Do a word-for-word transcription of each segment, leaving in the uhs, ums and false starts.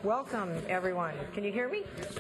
Welcome, everyone. Can you hear me?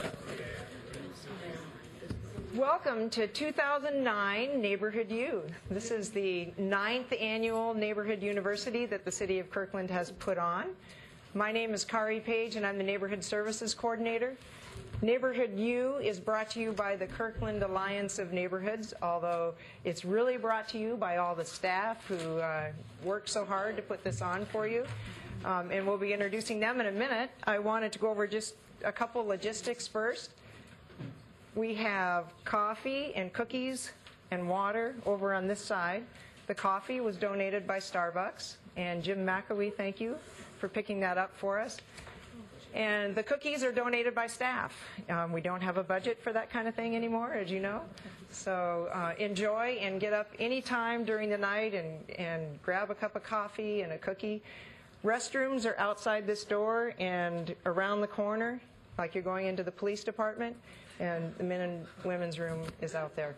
Welcome to two thousand nine Neighborhood U. This is the ninth annual Neighborhood University that the City of Kirkland has put on. My name is Kari Page, and I'm the Neighborhood Services Coordinator. Neighborhood U is brought to you by the Kirkland Alliance of Neighborhoods, although it's really brought to you by all the staff who uh, worked so hard to put this on for you. Um, and we'll be introducing them in a minute. I wanted to go over just a couple logistics first. We have coffee and cookies and water over on this side. The coffee was donated by Starbucks, and Jim McAwee, thank you for picking that up for us. And the cookies are donated by staff. Um, we don't have a budget for that kind of thing anymore, as you know. So uh, enjoy and get up any time during the night and, and grab a cup of coffee and a cookie. Restrooms are outside this door and around the corner, like you're going into the police department, and the men and women's room is out there.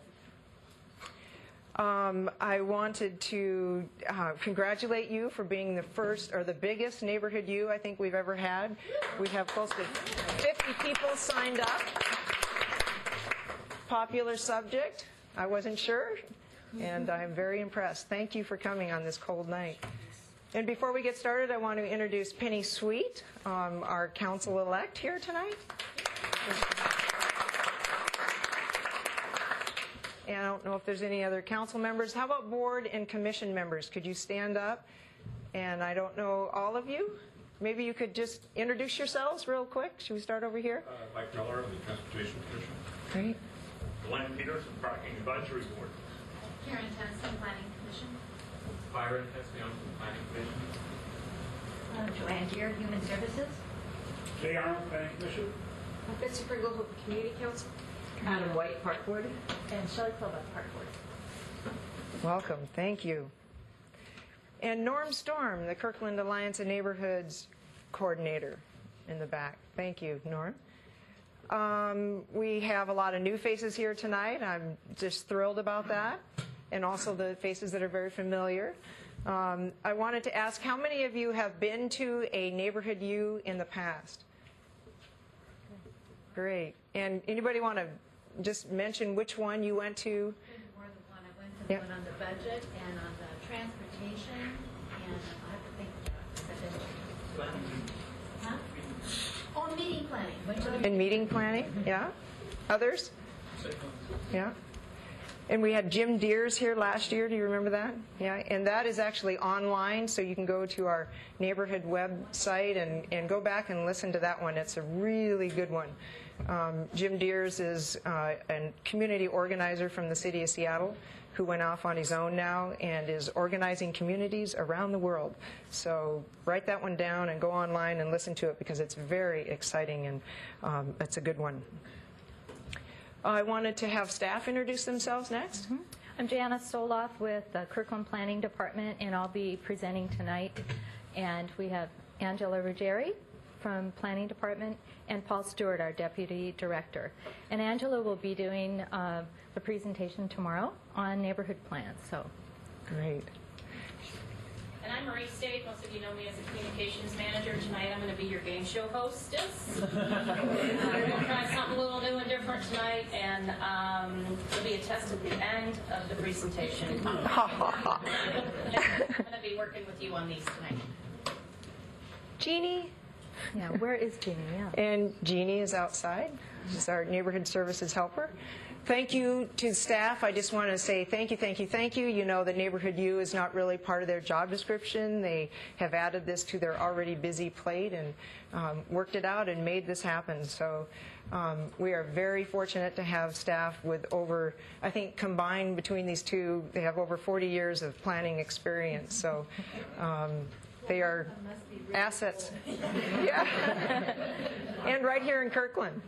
Um, I wanted to uh, congratulate you for being the first or the biggest Neighborhood U I think we've ever had. We have close to fifty people signed up. Popular subject, I wasn't sure, and I'm very impressed. Thank you for coming on this cold night. And before we get started, I want to introduce Penny Sweet, um, our council-elect here tonight. And I don't know if there's any other council members. How about board and commission members? Could you stand up? And I don't know all of you. Maybe you could just introduce yourselves real quick. Should we start over here? Uh, Mike Miller of the Transportation Commission. Great. Glenn Peterson, Parking Advisory Board. Karen Tenson, Planning Commission. Byron Tession, Planning Commission. Uh, Joanne Deere, Human Services. Jay Arnold, Planning Commission. Betsy Pringle, Community Council. Adam White, Park Board. And Shelley Philbin, Park Board. Welcome. Thank you. And Norm Storm, the Kirkland Alliance of Neighborhoods Coordinator in the back. Thank you, Norm. Um, we have a lot of new faces here tonight. I'm just thrilled about that. And also the faces that are very familiar. Um, I wanted to ask, how many of you have been to a Neighborhood U in the past? Great. And anybody want to just mention which one you went to? More than one. I went to the Yep. one on the budget and on the transportation, and I have to think. Huh? Oh, meeting planning. Went to the And meeting planning, yeah. Others? Yeah. And we had Jim Deers here last year. Do you remember that? Yeah. And that is actually online, so you can go to our neighborhood website and, and go back and listen to that one. It's a really good one. Um, Jim Deers is uh, a community organizer from the city of Seattle who went off on his own now and is organizing communities around the world. So write that one down and go online and listen to it because it's very exciting and um, it's a good one. I wanted to have staff introduce themselves next. Mm-hmm. I'm Janice Soloff with the Kirkland Planning Department, and I'll be presenting tonight. And we have Angela Ruggieri from Planning Department and Paul Stewart, our Deputy Director. And Angela will be doing uh, the presentation tomorrow on neighborhood plans. So, great. And I'm Marie State. Most of you know me as a communications manager. Tonight I'm going to be your game show hostess. I'm going to try something a little new and different tonight, and um, it'll be a test at the end of the presentation. I'm going to be working with you on these tonight. Jeannie? yeah, where is Jeannie? Yeah. And Jeannie is outside. She's our neighborhood services helper. Thank you to staff. I just want to say thank you, thank you, thank you. You know that Neighborhood U is not really part of their job description. They have added this to their already busy plate and um, worked it out and made this happen. So um, we are very fortunate to have staff with over, I think combined between these two, they have over forty years of planning experience. So um, they are assets. Yeah. And right here in Kirkland.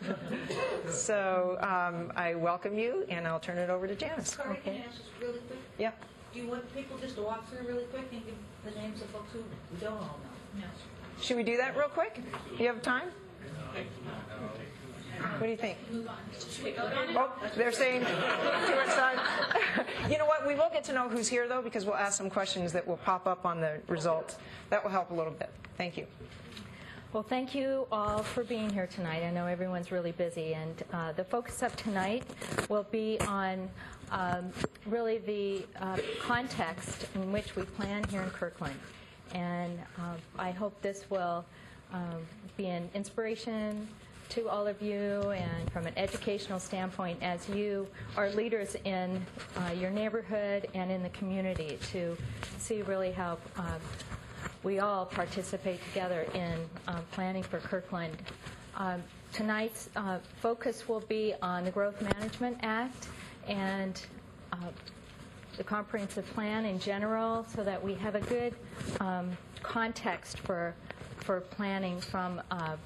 So um, I welcome you, and I'll turn it over to Janice. Sorry, can I ask just really quick? Yeah. Do you want people just to walk through really quick and give the names of folks who we don't all know? No. Should we do that real quick? Do you have time? What do you think? Oh, they're saying to our side. You know what? We will get to know who's here, though, because we'll ask some questions that will pop up on the results. That will help a little bit. Thank you. Well, thank you all for being here tonight. I know everyone's really busy, and uh, the focus of tonight will be on um, really the uh, context in which we plan here in Kirkland. And uh, I hope this will um, be an inspiration to all of you, and from an educational standpoint, as you are leaders in uh, your neighborhood and in the community, to see really how uh, we all participate together in um, planning for Kirkland. Um, tonight's uh, focus will be on the Growth Management Act and uh, the comprehensive plan in general, so that we have a good um, context for for planning from uh,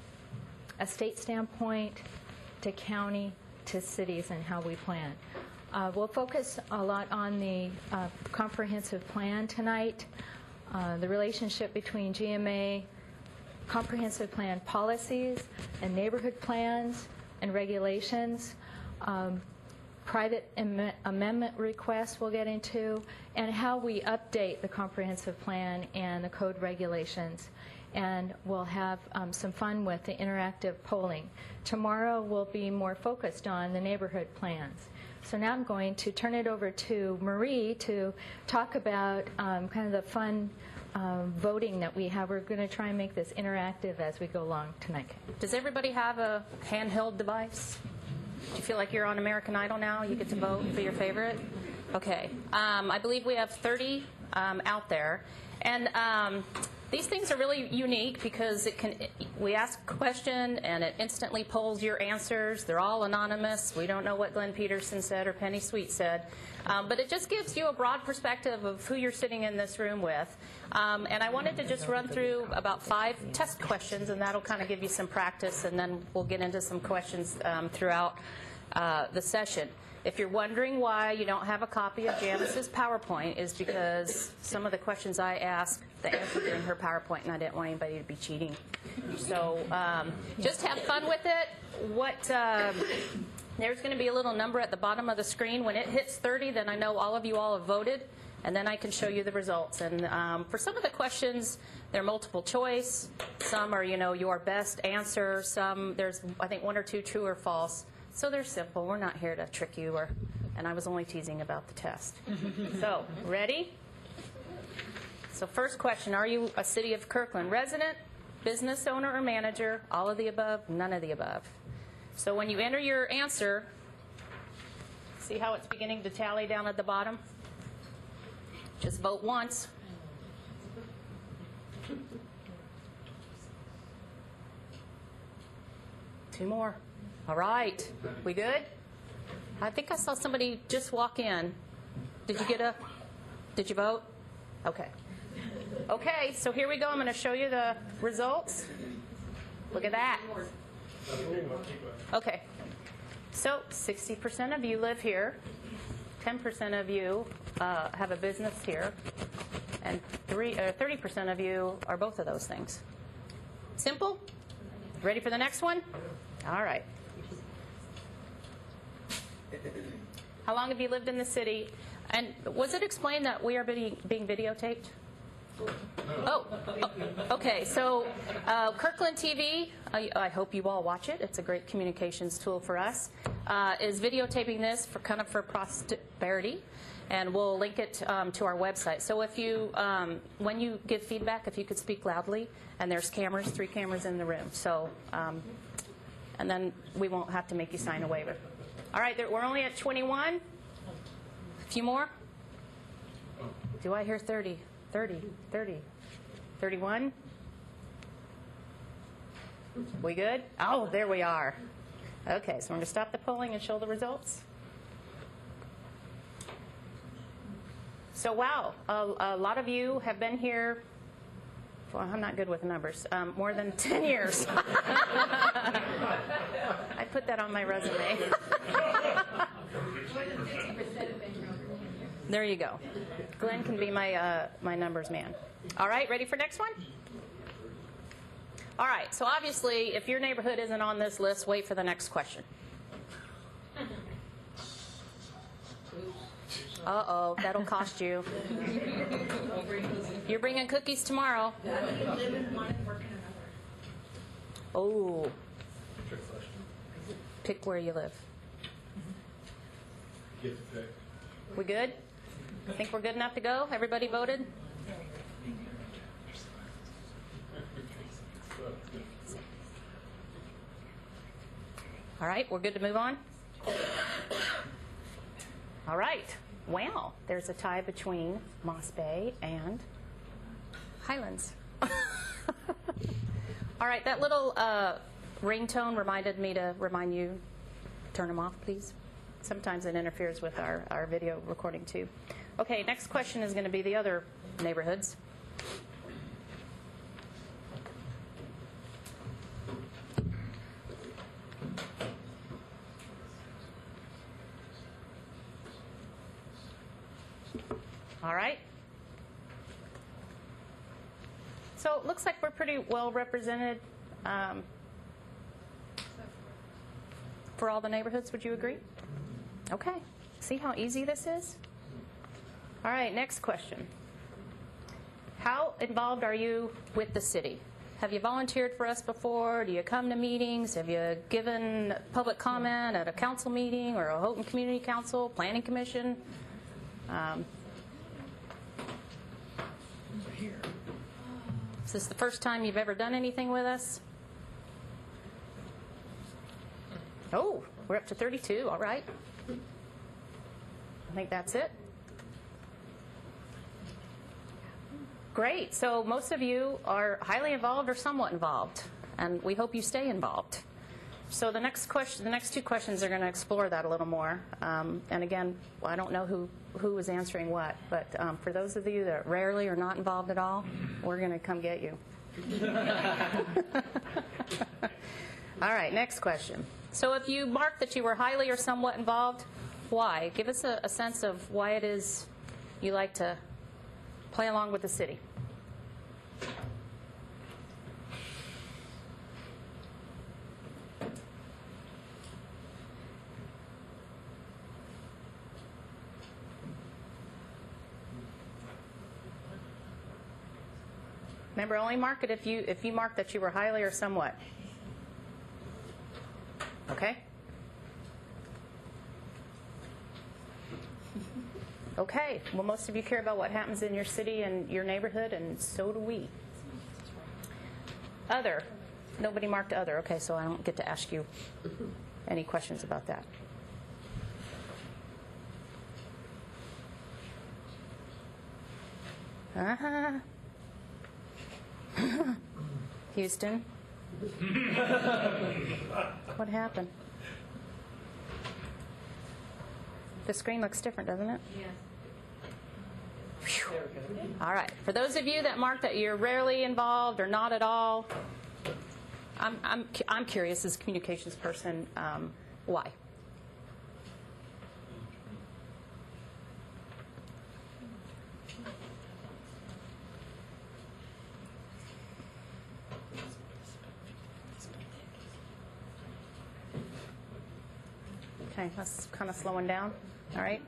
a state standpoint to county to cities and how we plan. Uh, we'll focus a lot on the uh, comprehensive plan tonight. Uh, the relationship between G M A, comprehensive plan policies, and neighborhood plans and regulations, um, private am- amendment requests we'll get into, and how we update the comprehensive plan and the code regulations. And we'll have um, some fun with the interactive polling. Tomorrow we'll be more focused on the neighborhood plans. So now I'm going to turn it over to Marie to talk about um, kind of the fun um, voting that we have. We're going to try and make this interactive as we go along tonight. Does everybody have a handheld device? Do you feel like you're on American Idol now? You get to vote for your favorite? Okay. Um, I believe we have thirty um, out there. And um, these things are really unique because it can. We ask a question and it instantly polls your answers. They're all anonymous. We don't know what Glenn Peterson said or Penny Sweet said. Um, but it just gives you a broad perspective of who you're sitting in this room with. Um, and I wanted to just run through about five test questions, and that'll kind of give you some practice, and then we'll get into some questions um, throughout uh, the session. If you're wondering why you don't have a copy of Janice's PowerPoint, is because some of the questions I asked, the answers are in her PowerPoint, and I didn't want anybody to be cheating. So um, just have fun with it. What um, there's going to be a little number at the bottom of the screen. When it hits thirty, then I know all of you all have voted, and then I can show you the results. And um, for some of the questions, they're multiple choice. Some are, you know, your best answer. Some, there's, I think, one or two true or false. So they're simple. We're not here to trick you, or, and I was only teasing about the test. So, ready? So first question, are you a City of Kirkland resident, business owner or manager, all of the above, none of the above? So when you enter your answer, see how it's beginning to tally down at the bottom? Just vote once. Two more. All right. We good? I think I saw somebody just walk in. Did you get a, did you vote? Okay. Okay, so here we go. I'm going to show you the results. Look at that. Okay. So sixty percent of you live here. ten percent of you uh, have a business here. And three, uh, thirty percent of you are both of those things. Simple? Ready for the next one? All right. How long have you lived in the city? And was it explained that we are being, being videotaped? Oh, oh, okay. So uh, Kirkland T V, I, I hope you all watch it. It's a great communications tool for us. Uh, is videotaping this for kind of for prosperity, and we'll link it um, to our website. So if you, um, when you give feedback, if you could speak loudly, and there's cameras, three cameras in the room. So, um, and then we won't have to make you sign a waiver. All right, there, we're only at twenty-one. A few more. Do I hear thirty? thirty, thirty, thirty-one. We good? Oh, there we are. Okay, so we're going to stop the polling and show the results. So, wow, a, a lot of you have been here. Well, I'm not good with numbers. Um, more than ten years. I put that on my resume. There you go. Glenn can be my uh, my numbers man. All right, ready for next one? All right, so obviously, if your neighborhood isn't on this list, wait for the next question. Uh-oh, that'll cost you. You're bringing cookies tomorrow. Oh, Trick question. pick where you live. Get to pick. We good? Think we're good enough to go? Everybody voted? All right, we're good to move on? All right. Wow, there's a tie between Moss Bay and Highlands. All right, that little uh, ringtone reminded me to remind you, turn them off, please. Sometimes it interferes with our, our video recording, too. Okay, next question is going to be the other neighborhoods. All right. So it looks like we're pretty well represented um, for all the neighborhoods. Would you agree? Okay. See how easy this is? All right, next question. How involved are you with the city? Have you volunteered for us before? Do you come to meetings? Have you given public comment at a council meeting or a Houghton Community Council, Planning Commission? Um, Is this the first time you've ever done anything with us? Oh, we're up to thirty-two. All right. I think that's it. Great. So most of you are highly involved or somewhat involved, and we hope you stay involved. So the next question, the next two questions are going to explore that a little more. Um, and again, I don't know who, who is answering what, but um, for those of you that rarely are not involved at all, we're going to come get you. All right, next question. So if you marked that you were highly or somewhat involved, why? Give us a, a sense of why it is you like to play along with the city. Remember, only mark it if you if you mark that you were highly or somewhat. Okay? Okay. Well, most of you care about what happens in your city and your neighborhood, and so do we. Other. Nobody marked other. Okay, so I don't get to ask you any questions about that. Uh-huh. Houston. What happened? The screen looks different, doesn't it? Yes. Whew. All right. For those of you that mark that you're rarely involved or not at all, I'm I'm I'm curious as a communications person, um, why? Okay, that's kind of slowing down. All right.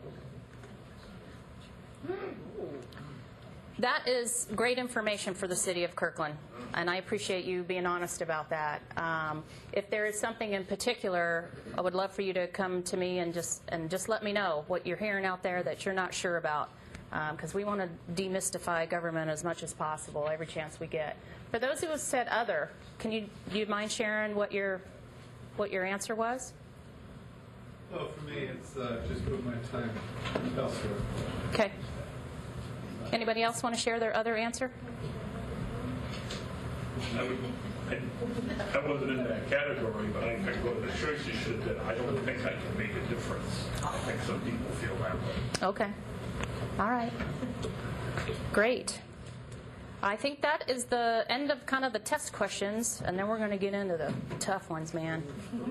That is great information for the city of Kirkland, and I appreciate you being honest about that. Um, if there is something in particular, I would love for you to come to me and just and just let me know what you're hearing out there that you're not sure about, because um, we want to demystify government as much as possible every chance we get. For those who have said other, can you do you mind sharing what your what your answer was? Well, for me, it's uh, just put my time elsewhere. Okay. Anybody else want to share their other answer? I, would, I, I wasn't in that category, but I, I go to the church issue that I don't think I can make a difference. I think some people feel that way. Okay. All right. Great. I think that is the end of kind of the test questions, and then we're going to get into the tough ones, man.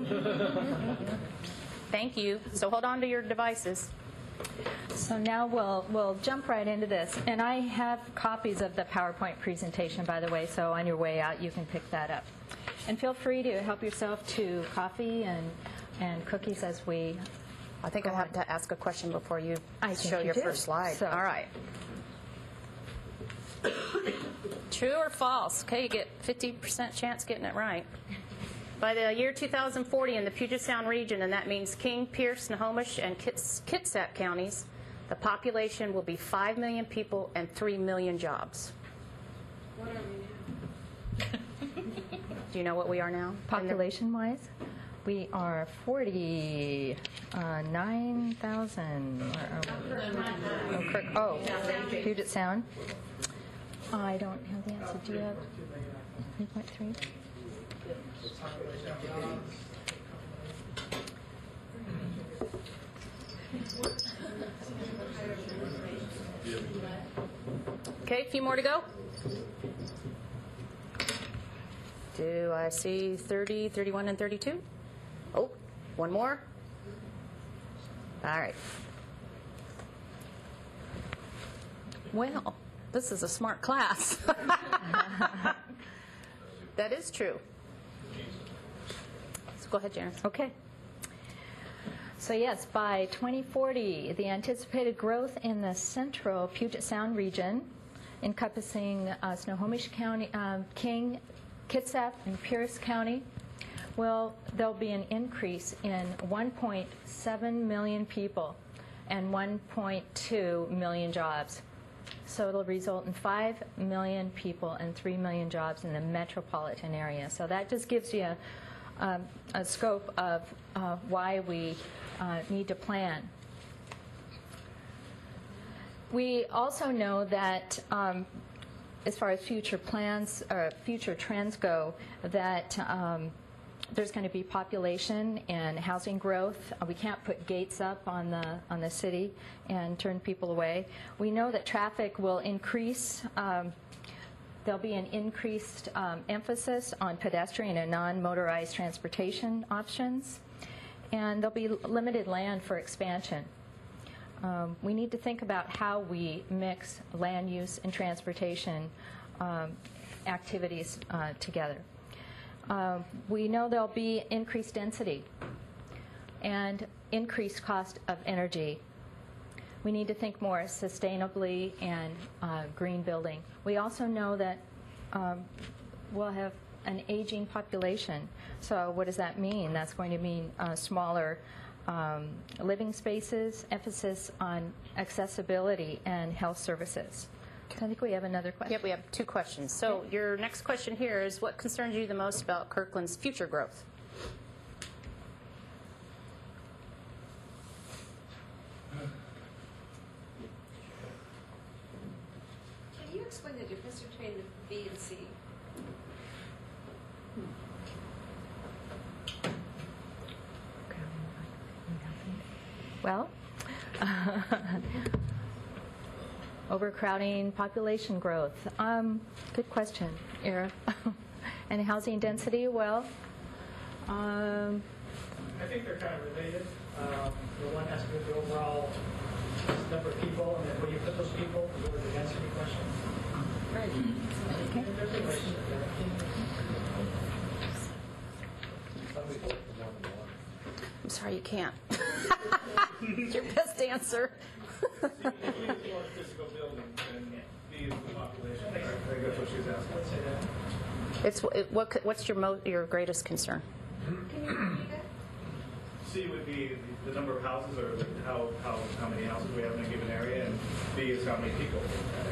Thank you. So hold on to your devices. So now we'll we'll jump right into this. And I have copies of the PowerPoint presentation, by the way, so on your way out you can pick that up. And feel free to help yourself to coffee and, and cookies as we I think I have to ask a question before you I think show you your do. first slide. So- All right. True or false? Okay, you get fifty percent chance getting it right. By the year two thousand forty in the Puget Sound region, and that means King, Pierce, Snohomish, and Kits- Kitsap counties, the population will be five million people and three million jobs. What are we now? Do you know what we are now? Population-wise, we are forty-nine thousand. Oh, Kirk- oh, Puget Sound. I don't have the answer. Do you have three point three? Okay, a few more to go. Do I see thirty, thirty-one, and thirty-two? Oh, one more. All right. Well, this is a smart class. That is true. So go ahead, Janice. Okay. So yes, by twenty forty, the anticipated growth in the central Puget Sound region, encompassing uh, Snohomish County, um, King, Kitsap, and Pierce County, will there'll be an increase in one point seven million people and one point two million jobs. So it'll result in five million people and three million jobs in the metropolitan area. So that just gives you a, um, a scope of uh, why we uh, need to plan. We also know that um, as far as future plans or future trends go, that um, there's going to be population and housing growth. Uh, We can't put gates up on the on the city and turn people away. We know that traffic will increase. Um, there'll be an increased um, emphasis on pedestrian and non-motorized transportation options, and there'll be limited land for expansion. Um, we need to think about how we mix land use and transportation um, activities uh, together. Uh, we know there'll be increased density and increased cost of energy. We need to think more sustainably and uh, green building. We also know that um, we'll have an aging population. So what does that mean? That's going to mean uh, smaller um, living spaces, emphasis on accessibility and health services. I think we have another question. Yep, we have two questions. So your next question here is, what concerns you the most about Kirkland's future growth? Can you explain the difference between the B and C? Well, overcrowding, population growth. Um, good question, Era. And housing density, well, um, I think they're kind of related. Um, the one has to do with the overall number of people, and then where you put those people, or the density question. Right. okay. They're related. I'm sorry, you can't. It's your best answer. Physical building and B is the population. I think that's what she's asking. Let's say that. It's it, what what's your mo- your greatest concern? Can you repeat that? C would be the number of houses or the- how, how, how many houses we have in a given area, and B is how many people.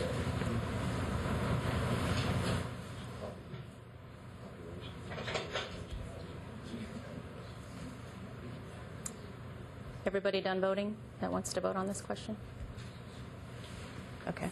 Everybody done voting that wants to vote on this question? Okay.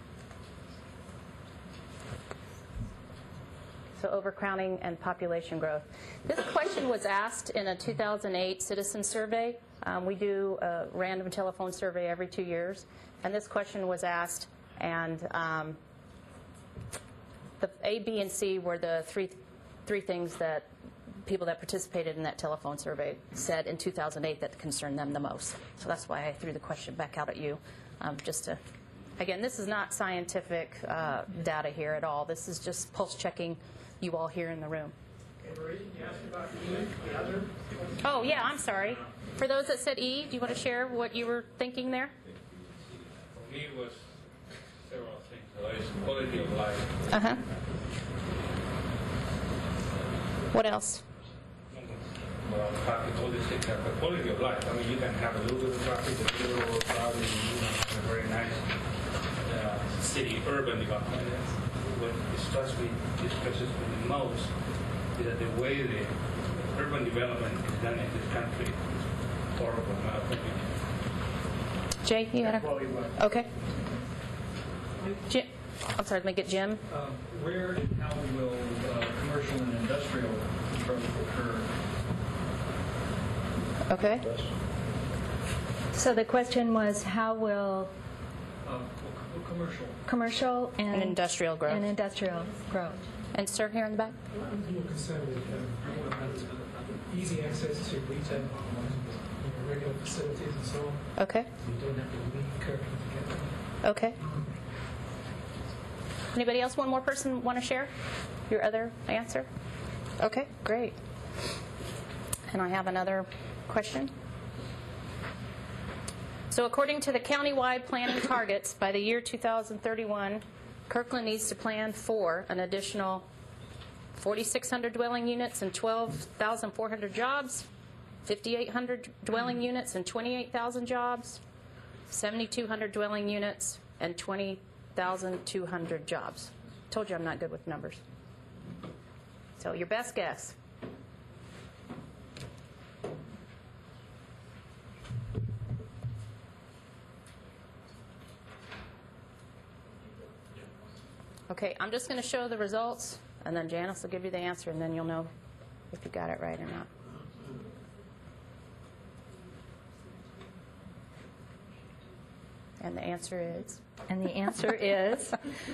So overcrowding and population growth. This question was asked in a two thousand eight citizen survey. Um, we do a random telephone survey every two years, and this question was asked, and um, the A, B, and C were the three three things that people that participated in that telephone survey said in two thousand eight that concerned them the most. So that's why I threw the question back out at you, um, just to, again, this is not scientific uh, data here at all. This is just pulse checking you all here in the room. Okay, Marie, you asked about E, the other. Oh, yeah, I'm sorry. For those that said E, do you want to share what you were thinking there? For me, it was several things. So it's quality of life. Uh-huh. What else? about traffic, all these things are the quality of life. I mean, you can have a little bit of traffic, a little crowded, you know, have a very nice uh, city urban development. What disturbs me, distresses me the most is that the way the urban development is done in this country is horrible, in my opinion. Jay, you had a... Quality of life. Okay. Jim, I'm sorry, let me get Jim. Um, Where and how will uh, commercial and industrial growth occur? Okay. So the question was, how will Uh, well, co- Commercial. commercial and... And industrial growth. And industrial growth. And sir, here in the back? I'm more concerned with um, you want to have easy access to retail, you know, regular facilities and so on. Okay. So you don't have to leave Kirkland to get there. Okay. Anybody else, one more person want to share your other answer? Okay, great. And I have another question. So according to the countywide planning targets, by the year two thousand thirty-one, Kirkland needs to plan for an additional forty-six hundred dwelling units and twelve thousand four hundred jobs, fifty-eight hundred dwelling units and twenty-eight thousand jobs, seventy-two hundred dwelling units and twenty thousand two hundred jobs. Told you I'm not good with numbers. So your best guess. Okay, I'm just going to show the results, and then Janice will give you the answer, and then you'll know if you got it right or not. And the answer is? And the answer is,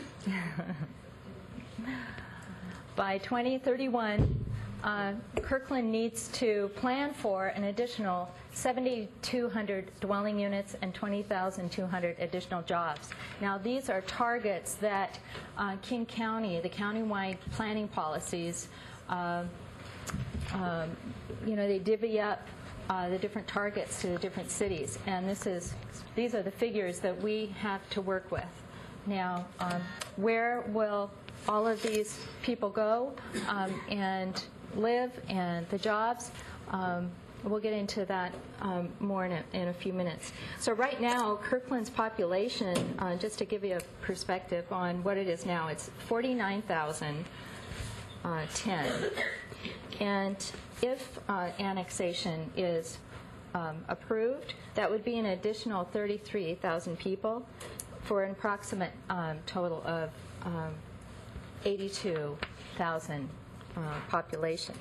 by twenty thirty-one, uh, Kirkland needs to plan for an additional seventy-two hundred dwelling units and twenty thousand two hundred additional jobs. Now, these are targets that uh, King County, the countywide planning policies, uh, um, you know, they divvy up uh, the different targets to the different cities, and this is these are the figures that we have to work with. Now, um, where will all of these people go um, and live, and the jobs? Um, we'll get into that um, more in a, in a few minutes. So right now, Kirkland's population, uh, just to give you a perspective on what it is now, it's forty-nine thousand ten. And if uh, annexation is um, approved, that would be an additional thirty-three thousand people for an approximate um, total of um, eighty-two thousand uh, population.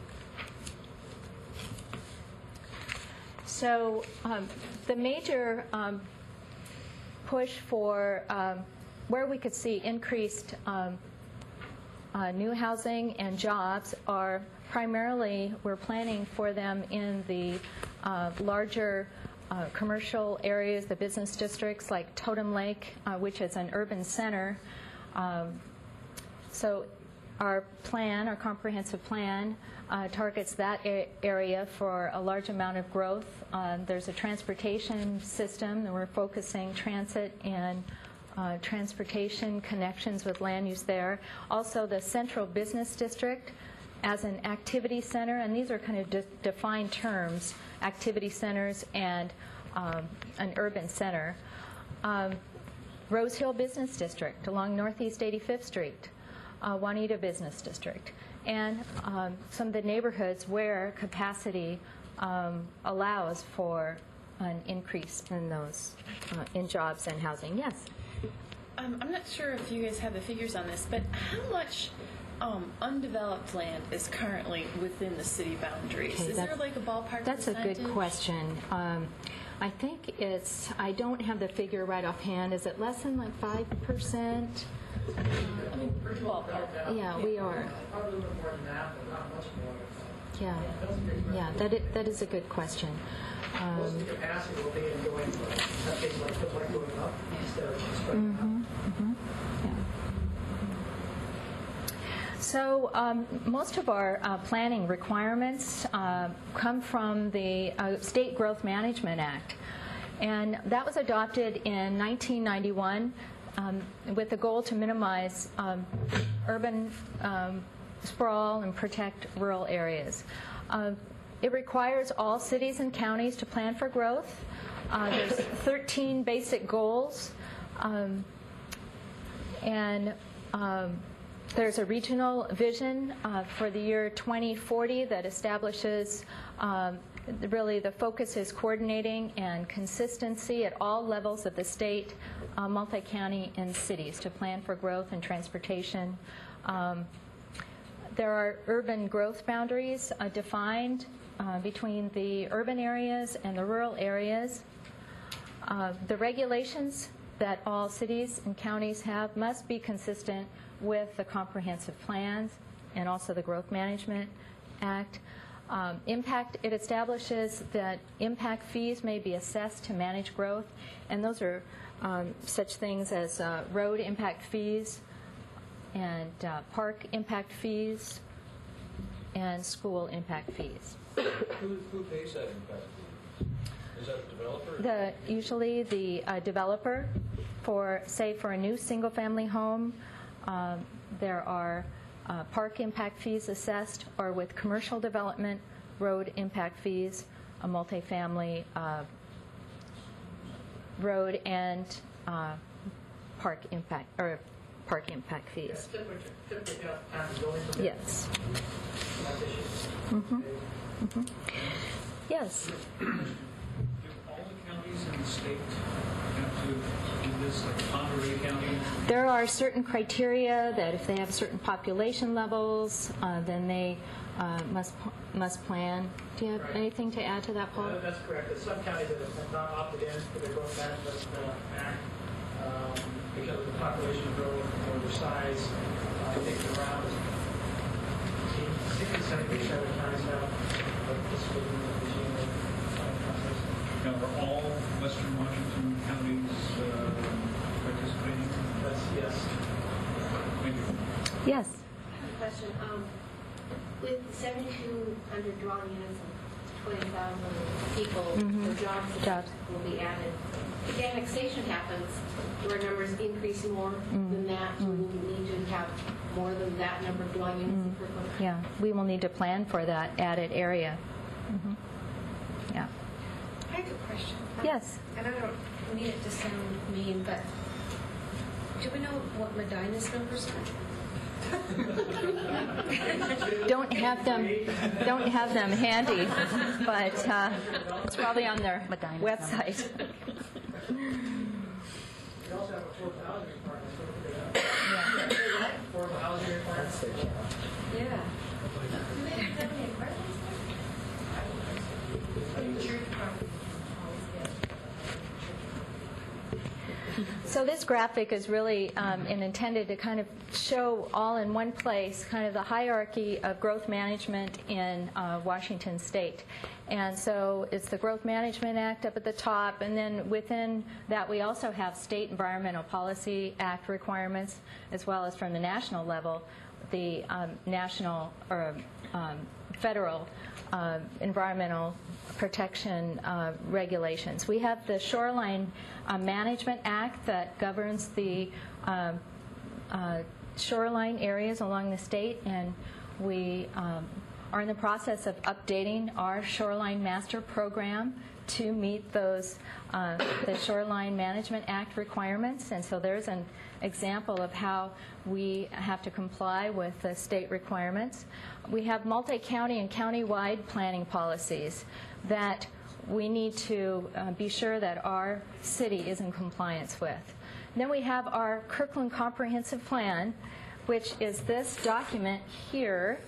So um, the major um, push for um, where we could see increased um, uh, new housing and jobs are primarily, we're planning for them in the uh, larger uh, commercial areas, the business districts like Totem Lake, uh, which is an urban center. Um, so our plan, our comprehensive plan, uh, targets that a- area for a large amount of growth. Uh, there's a transportation system, and we're focusing transit and uh, transportation connections with land use there. Also, the Central Business District as an activity center, and these are kind of de- defined terms, activity centers and um, an urban center. Um, Rose Hill Business District along Northeast eighty-fifth Street. Uh, Juanita Business District, and um, some of the neighborhoods where capacity um, allows for an increase in those, uh, in jobs and housing. Yes? Um, I'm not sure if you guys have the figures on this, but how much um, undeveloped land is currently within the city boundaries? Okay, is there like a ballpark That's a percentage? good question. Um, I think it's, I don't have the figure right offhand. Is it less than like five percent? I mean, ballpark. Yeah, we are. Probably a little more than that, but not much more. Yeah, yeah, that is, that is a good question. What's the Um, capacity will be in going, that case like, feels like going up instead of spreading out? mhm, mhm, yeah. So um, most of our uh, planning requirements uh, come from the uh, State Growth Management Act. And that was adopted in nineteen ninety-one um, with the goal to minimize um, urban um, sprawl and protect rural areas. Uh, it requires all cities and counties to plan for growth. Uh, there's thirteen basic goals, um, and um, there's a regional vision uh, for the year twenty forty that establishes um, really the focus is coordinating and consistency at all levels of the state, uh, multi-county, and cities to plan for growth and transportation. Um, there are urban growth boundaries uh, defined uh, between the urban areas and the rural areas. Uh, the regulations that all cities and counties have must be consistent with the comprehensive plans and also the Growth Management Act. Um, impact, it establishes that impact fees may be assessed to manage growth, and those are um, such things as uh, road impact fees and uh, park impact fees and school impact fees. Who, who pays that impact fee? Is that the developer? The, usually the uh, developer, for say for a new single-family home, um, there are uh, park impact fees assessed, or with commercial development, road impact fees, a multifamily uh, road and uh, park impact or park impact fees. Typically, kind of going to Yes. Mm-hmm. Mm-hmm. Yes. Do all the counties in the state have to do this, like Monterey County? There are certain criteria that if they have certain population levels, uh, then they uh, must must plan. Do you have Right. anything to add to that, Paul? Uh, That's correct. There's some counties that have not opted in for the Growth Management uh, Act um, because of the population growth or their size. Uh, I think around sixty, seventy percent of counties now are participating in the regime of planning process. Now, are all western Washington counties uh, participating? That's yes. Thank you. Yes. Question. Um, with seventy-two hundred dwelling units and twenty thousand people, Mhm. the jobs, Jobs. will be added. If annexation happens, do our numbers increase more than that? Do we need to have more than that number of dwelling units in Kirkland? Yeah, we will need to plan for that added area. Mhm. Yeah. I have a question. Yes. And I don't need it to sound mean, but do we know what Medina's numbers are? Don't have them. Don't have them handy, but uh, it's probably on their website. We also have affordable housing requirements. Don't forget that. Yeah. Affordable housing requirements. Yeah. So this graphic is really um, and intended to kind of show all in one place kind of the hierarchy of growth management in uh, Washington State. And so it's the Growth Management Act up at the top, and then within that we also have State Environmental Policy Act requirements, as well as from the national level, the um, national or um, federal uh, environmental protection uh, regulations. We have the Shoreline uh, Management Act that governs the um, uh, shoreline areas along the state, and we um, are in the process of updating our Shoreline Master Program to meet those uh, the Shoreline Management Act requirements. And so there's an example of how we have to comply with the state requirements. We have multi-county and county-wide planning policies that we need to uh, be sure that our city is in compliance with. And then we have our Kirkland Comprehensive Plan, which is this document here,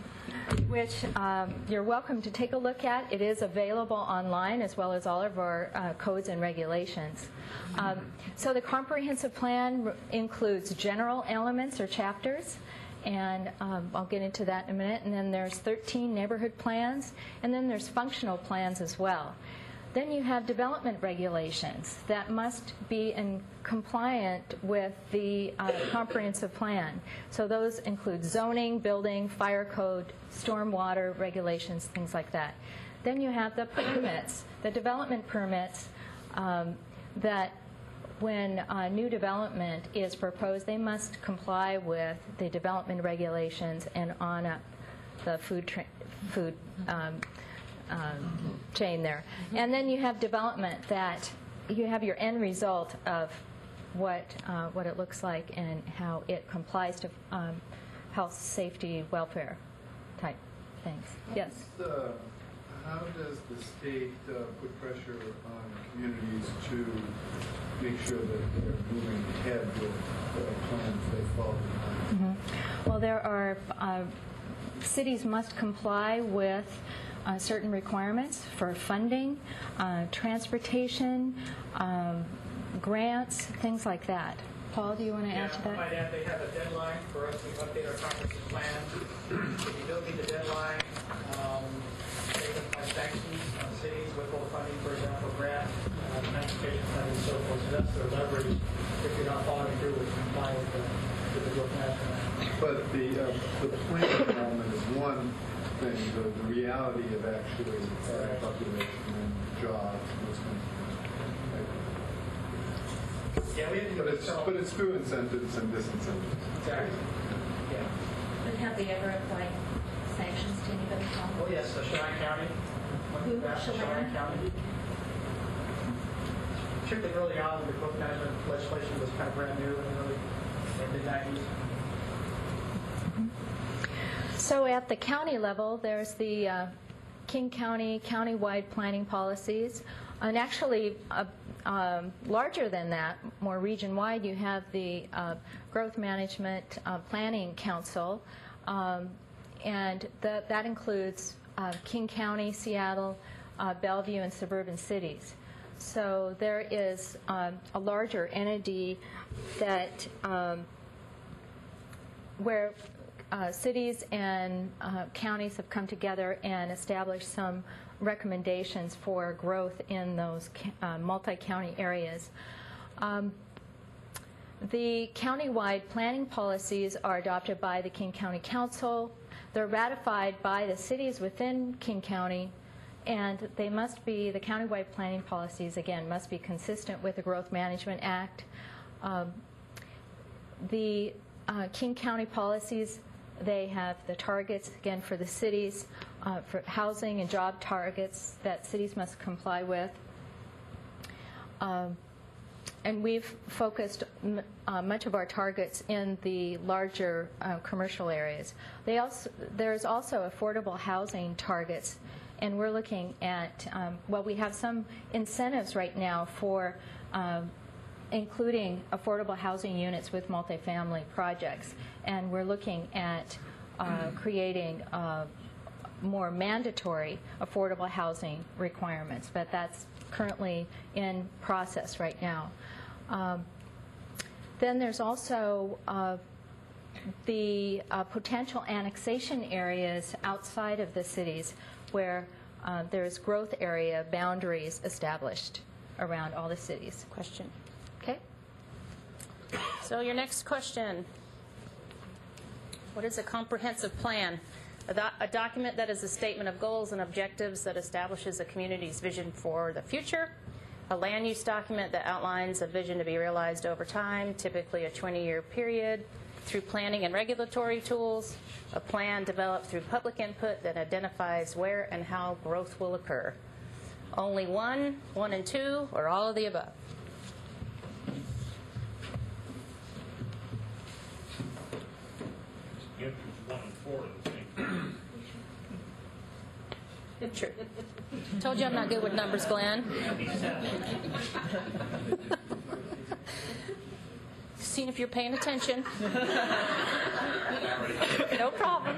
which um, you're welcome to take a look at. It is available online, as well as all of our uh, codes and regulations. Um, so the comprehensive plan r- includes general elements or chapters, and um, I'll get into that in a minute. And then there's thirteen neighborhood plans, and then there's functional plans as well. Then you have development regulations that must be in compliant with the uh, comprehensive plan. So those include zoning, building, fire code, stormwater regulations, things like that. Then you have the permits, the development permits um, that when uh, new development is proposed, they must comply with the development regulations and on up the food, tra- food um, um, chain there. And then you have development that you have your end result of what uh, what it looks like and how it complies to um, health, safety, welfare type things. Yes. Uh, how does the state uh, put pressure on communities to make sure that they're moving ahead with uh, plans they follow? Mm-hmm. Well, there are uh, cities must comply with uh, certain requirements for funding, uh, transportation, um, grants, things like that. Paul, do you want to Yeah, add to I that? might add, they have a deadline for us to update our comprehensive plan. If you don't meet the deadline, um, they can apply sanctions on cities, withhold funding, for example, grant, uh, transportation funding, and so forth. So that's their leverage if you're not following through with complying with the, with the growth management act. But the uh, the plan element is one thing. The, the reality of actually uh, population and jobs and those kinds of things. Yeah, we have to do But it's, so- but it's through incentives and disincentives. Exactly. Yeah. But have they ever applied sanctions to anybody? Tom? Oh, yes, uh, Cheyenne County. Who? Back to Cheyenne? County. Particularly early on, when the growth management legislation was kind of brand new in the early mid nineties. So at the county level, there's the uh, King County countywide planning policies. And actually, uh, um, larger than that, more region-wide, you have the uh, Growth Management uh, Planning Council. Um, and the, that includes uh, King County, Seattle, uh, Bellevue, and suburban cities. So there is um, a larger entity that um, where uh, cities and uh, counties have come together and established some recommendations for growth in those uh, multi-county areas. Um, the countywide planning policies are adopted by the King County Council. They're ratified by the cities within King County, and they must be, the countywide planning policies, again, must be consistent with the Growth Management Act. Um, the uh, King County policies, they have the targets, again, for the cities, uh, for housing and job targets that cities must comply with. Um, and we've focused m uh, much of our targets in the larger uh, commercial areas. They also, there's also affordable housing targets, and we're looking at, um, well, we have some incentives right now for um, including affordable housing units with multifamily projects. And we're looking at uh, creating uh, more mandatory affordable housing requirements, but that's currently in process right now. Um, then there's also uh, the uh, potential annexation areas outside of the cities where uh, there's growth area boundaries established around all the cities. Question. Okay. So your next question. What is a comprehensive plan? A, do a document that is a statement of goals and objectives that establishes a community's vision for the future. A land use document that outlines a vision to be realized over time, typically a twenty-year period, through planning and regulatory tools. A plan developed through public input that identifies where and how growth will occur. Only one, one and two, or all of the above? Answers one and four are the same. True. Told you I'm not good with numbers, Glenn. Seeing if you're paying attention. No problem.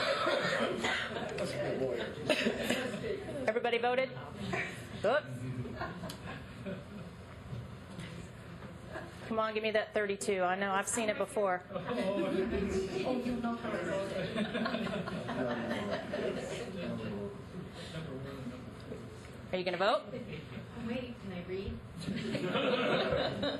Everybody voted? Good. Come on, give me that thirty-two. I know, I've seen it before. Oh, you know how I voted. Are you going to vote? I'm waiting. Can I read?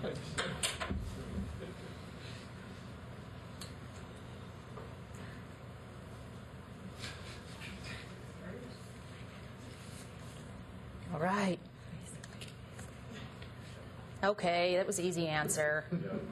All right. Okay, that was an easy answer.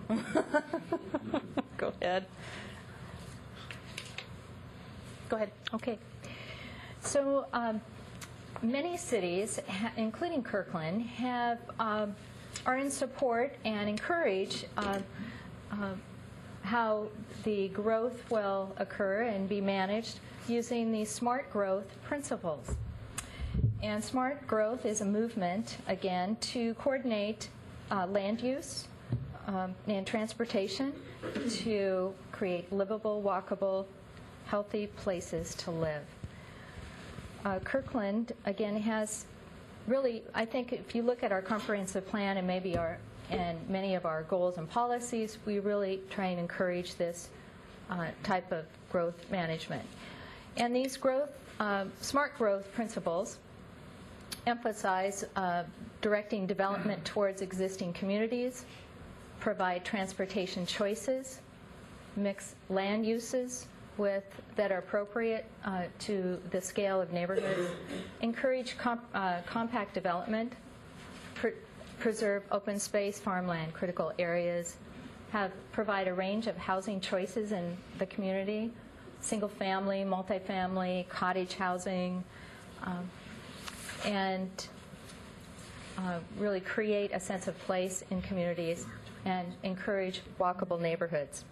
Go ahead. Go ahead. Okay. So um, many cities, ha- including Kirkland, have um, are in support and encourage uh, uh, how the growth will occur and be managed using the smart growth principles. And smart growth is a movement, again, to coordinate uh, land use um, and transportation to create livable, walkable, healthy places to live. Uh, Kirkland, again, has really, I think if you look at our comprehensive plan and maybe our and many of our goals and policies, we really try and encourage this uh, type of growth management. And these growth, uh, smart growth principles emphasize uh, directing development towards existing communities, provide transportation choices, mix land uses with that are appropriate uh, to the scale of neighborhoods, encourage comp, uh, compact development, pr- preserve open space, farmland, critical areas, have provide a range of housing choices in the community, single family, multifamily, cottage housing, um, and uh, really create a sense of place in communities and encourage walkable neighborhoods.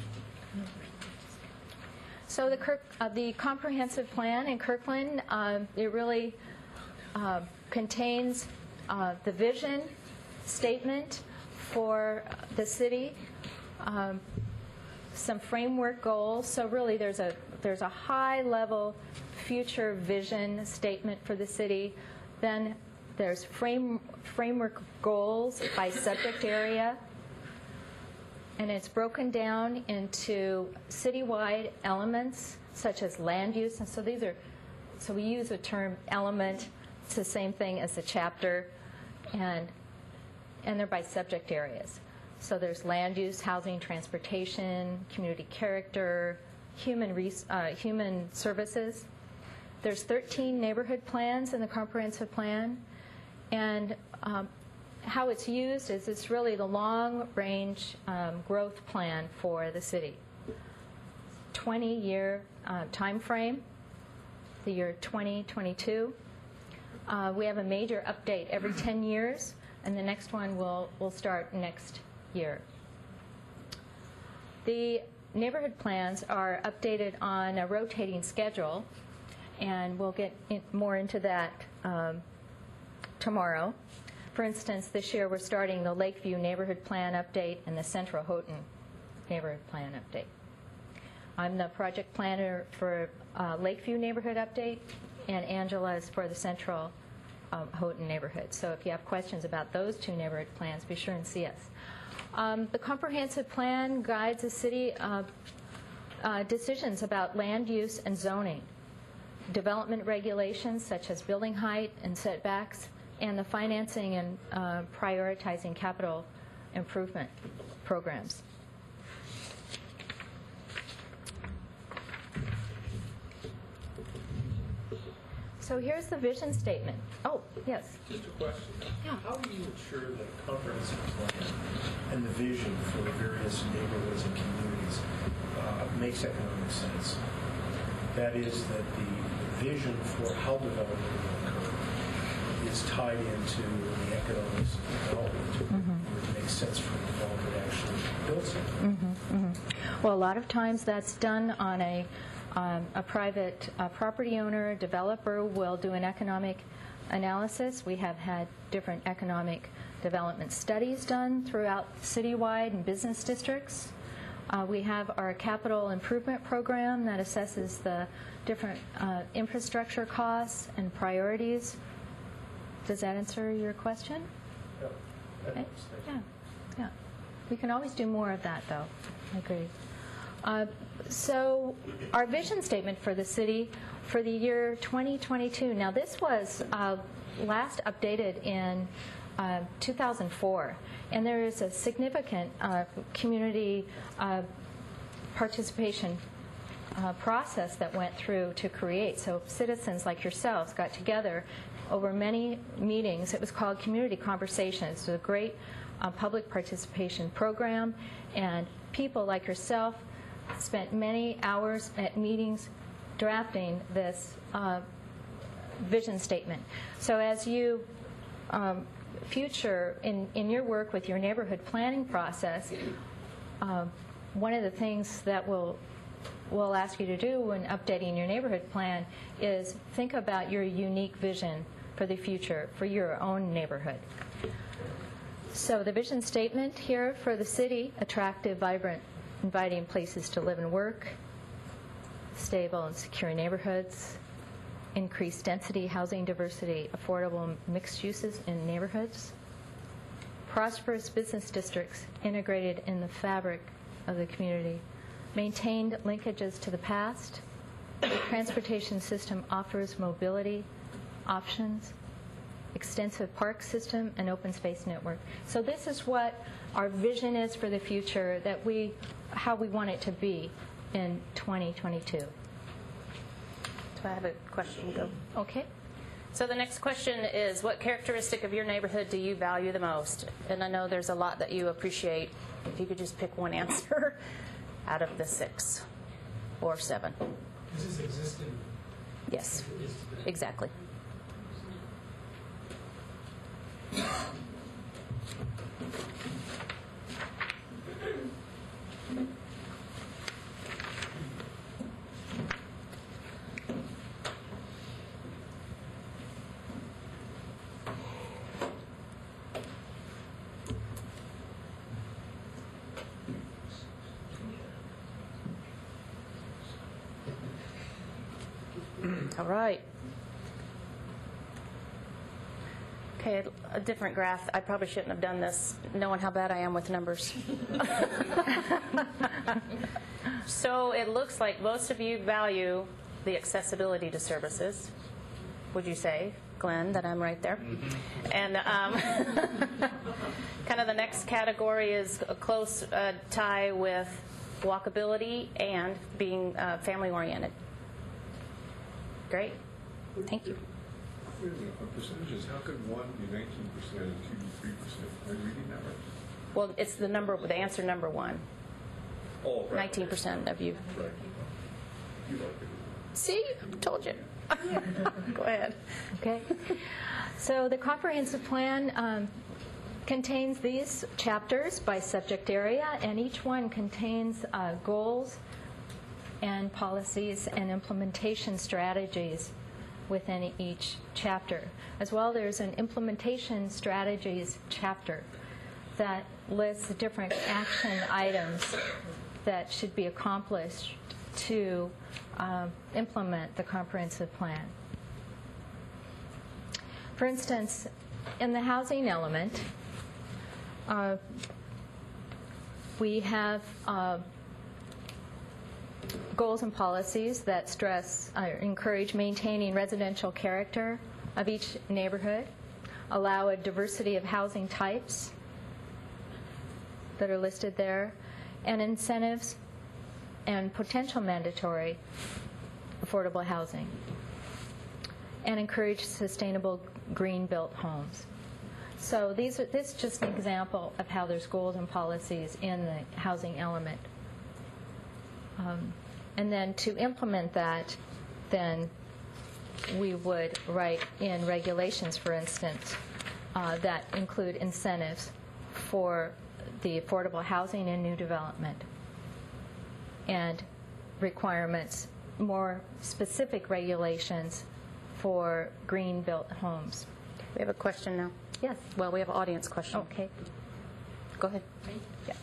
So the, Kirk, uh, the comprehensive plan in Kirkland, um, it really uh, contains uh, the vision statement for the city, um, some framework goals. So really, there's a there's a high-level future vision statement for the city. Then there's frame framework goals by subject area. And it's broken down into citywide elements such as land use. And so these are, so we use the term element. It's the same thing as the chapter, and and they're by subject areas. So there's land use, housing, transportation, community character, human res, uh, human services. There's thirteen neighborhood plans in the comprehensive plan, and um, how it's used is it's really the long-range um, growth plan for the city. twenty-year uh, time frame, the year twenty twenty-two. Uh, we have a major update every ten years, and the next one will, will start next year. The neighborhood plans are updated on a rotating schedule, and we'll get in more into that um, tomorrow. For instance, this year we're starting the Lakeview Neighborhood Plan Update and the Central Houghton Neighborhood Plan Update. I'm the project planner for uh, Lakeview Neighborhood Update, and Angela is for the Central um, Houghton Neighborhood. So if you have questions about those two neighborhood plans, be sure and see us. Um, the comprehensive plan guides the city uh, uh, decisions about land use and zoning, development regulations such as building height and setbacks, and the financing and uh, prioritizing capital improvement programs. So here's the vision statement. Oh, yes. Just a question. Yeah. How do you ensure that a comprehensive plan and the vision for the various neighborhoods and communities uh, makes economic sense? That is, that the vision for how development will occur is tied into the economics of development, mm-hmm. where it makes sense for the developer to actually build something. Mm-hmm, mm-hmm. Well, a lot of times that's done on a um, a private uh, property owner, developer will do an economic analysis. We have had different economic development studies done throughout citywide and business districts. Uh, we have our capital improvement program that assesses the different uh, infrastructure costs and priorities. Does that answer your question? Yeah. Okay. Yeah. Yeah. We can always do more of that, though. I agree. Uh, so our vision statement for the city for the year twenty twenty-two. Now, this was uh, last updated in uh, two thousand four, and there is a significant uh, community uh, participation uh, process that went through to create. So citizens like yourselves got together over many meetings. It was called Community Conversations. It was a great uh, public participation program, and people like yourself spent many hours at meetings drafting this uh, vision statement. So as you um, future in, in your work with your neighborhood planning process, uh, one of the things that we'll, we'll ask you to do when updating your neighborhood plan is think about your unique vision for the future for your own neighborhood. So the vision statement here for the city: attractive, vibrant, inviting places to live and work, stable and secure neighborhoods, increased density, housing diversity, affordable mixed uses in neighborhoods, prosperous business districts integrated in the fabric of the community, maintained linkages to the past, the transportation system offers mobility options, extensive park system, and open space network. So this is what our vision is for the future, that we, how we want it to be in twenty twenty-two. So I have a question. Go. Okay. So the next question is, what characteristic of your neighborhood do you value the most? And I know there's a lot that you appreciate. If you could just pick one answer out of the six or seven. Is this existing? Yes, exactly. All right. Okay, a different graph. I probably shouldn't have done this, knowing how bad I am with numbers. So it looks like most of you value the accessibility to services. Would you say, Glenn, that I'm right there? And um, kind of the next category is a close uh, tie with walkability and being uh, family-oriented. Great. Thank you. Wait a minute, on percentages, how could one be nineteen percent and two be three percent? Am I reading that right? Well, it's the number, the answer number one. Oh, right. nineteen percent of you. Right. You like it. See? Told you. Go ahead. Okay. So the comprehensive plan um, contains these chapters by subject area, and each one contains uh, goals and policies and implementation strategies within each chapter. As well, there's an implementation strategies chapter that lists the different action items that should be accomplished to um, implement the comprehensive plan. For instance, in the housing element, uh, we have uh, goals and policies that stress, uh, encourage maintaining residential character of each neighborhood, allow a diversity of housing types that are listed there, and incentives and potential mandatory affordable housing, and encourage sustainable green-built homes. So these are, this is just an example of how there's goals and policies in the housing element. Um, and then to implement that, then we would write in regulations, for instance, uh, that include incentives for the affordable housing and new development, and requirements, more specific regulations for green-built homes. We have a question now. Yes. Well, we have an audience question. Okay. Go ahead. Yeah.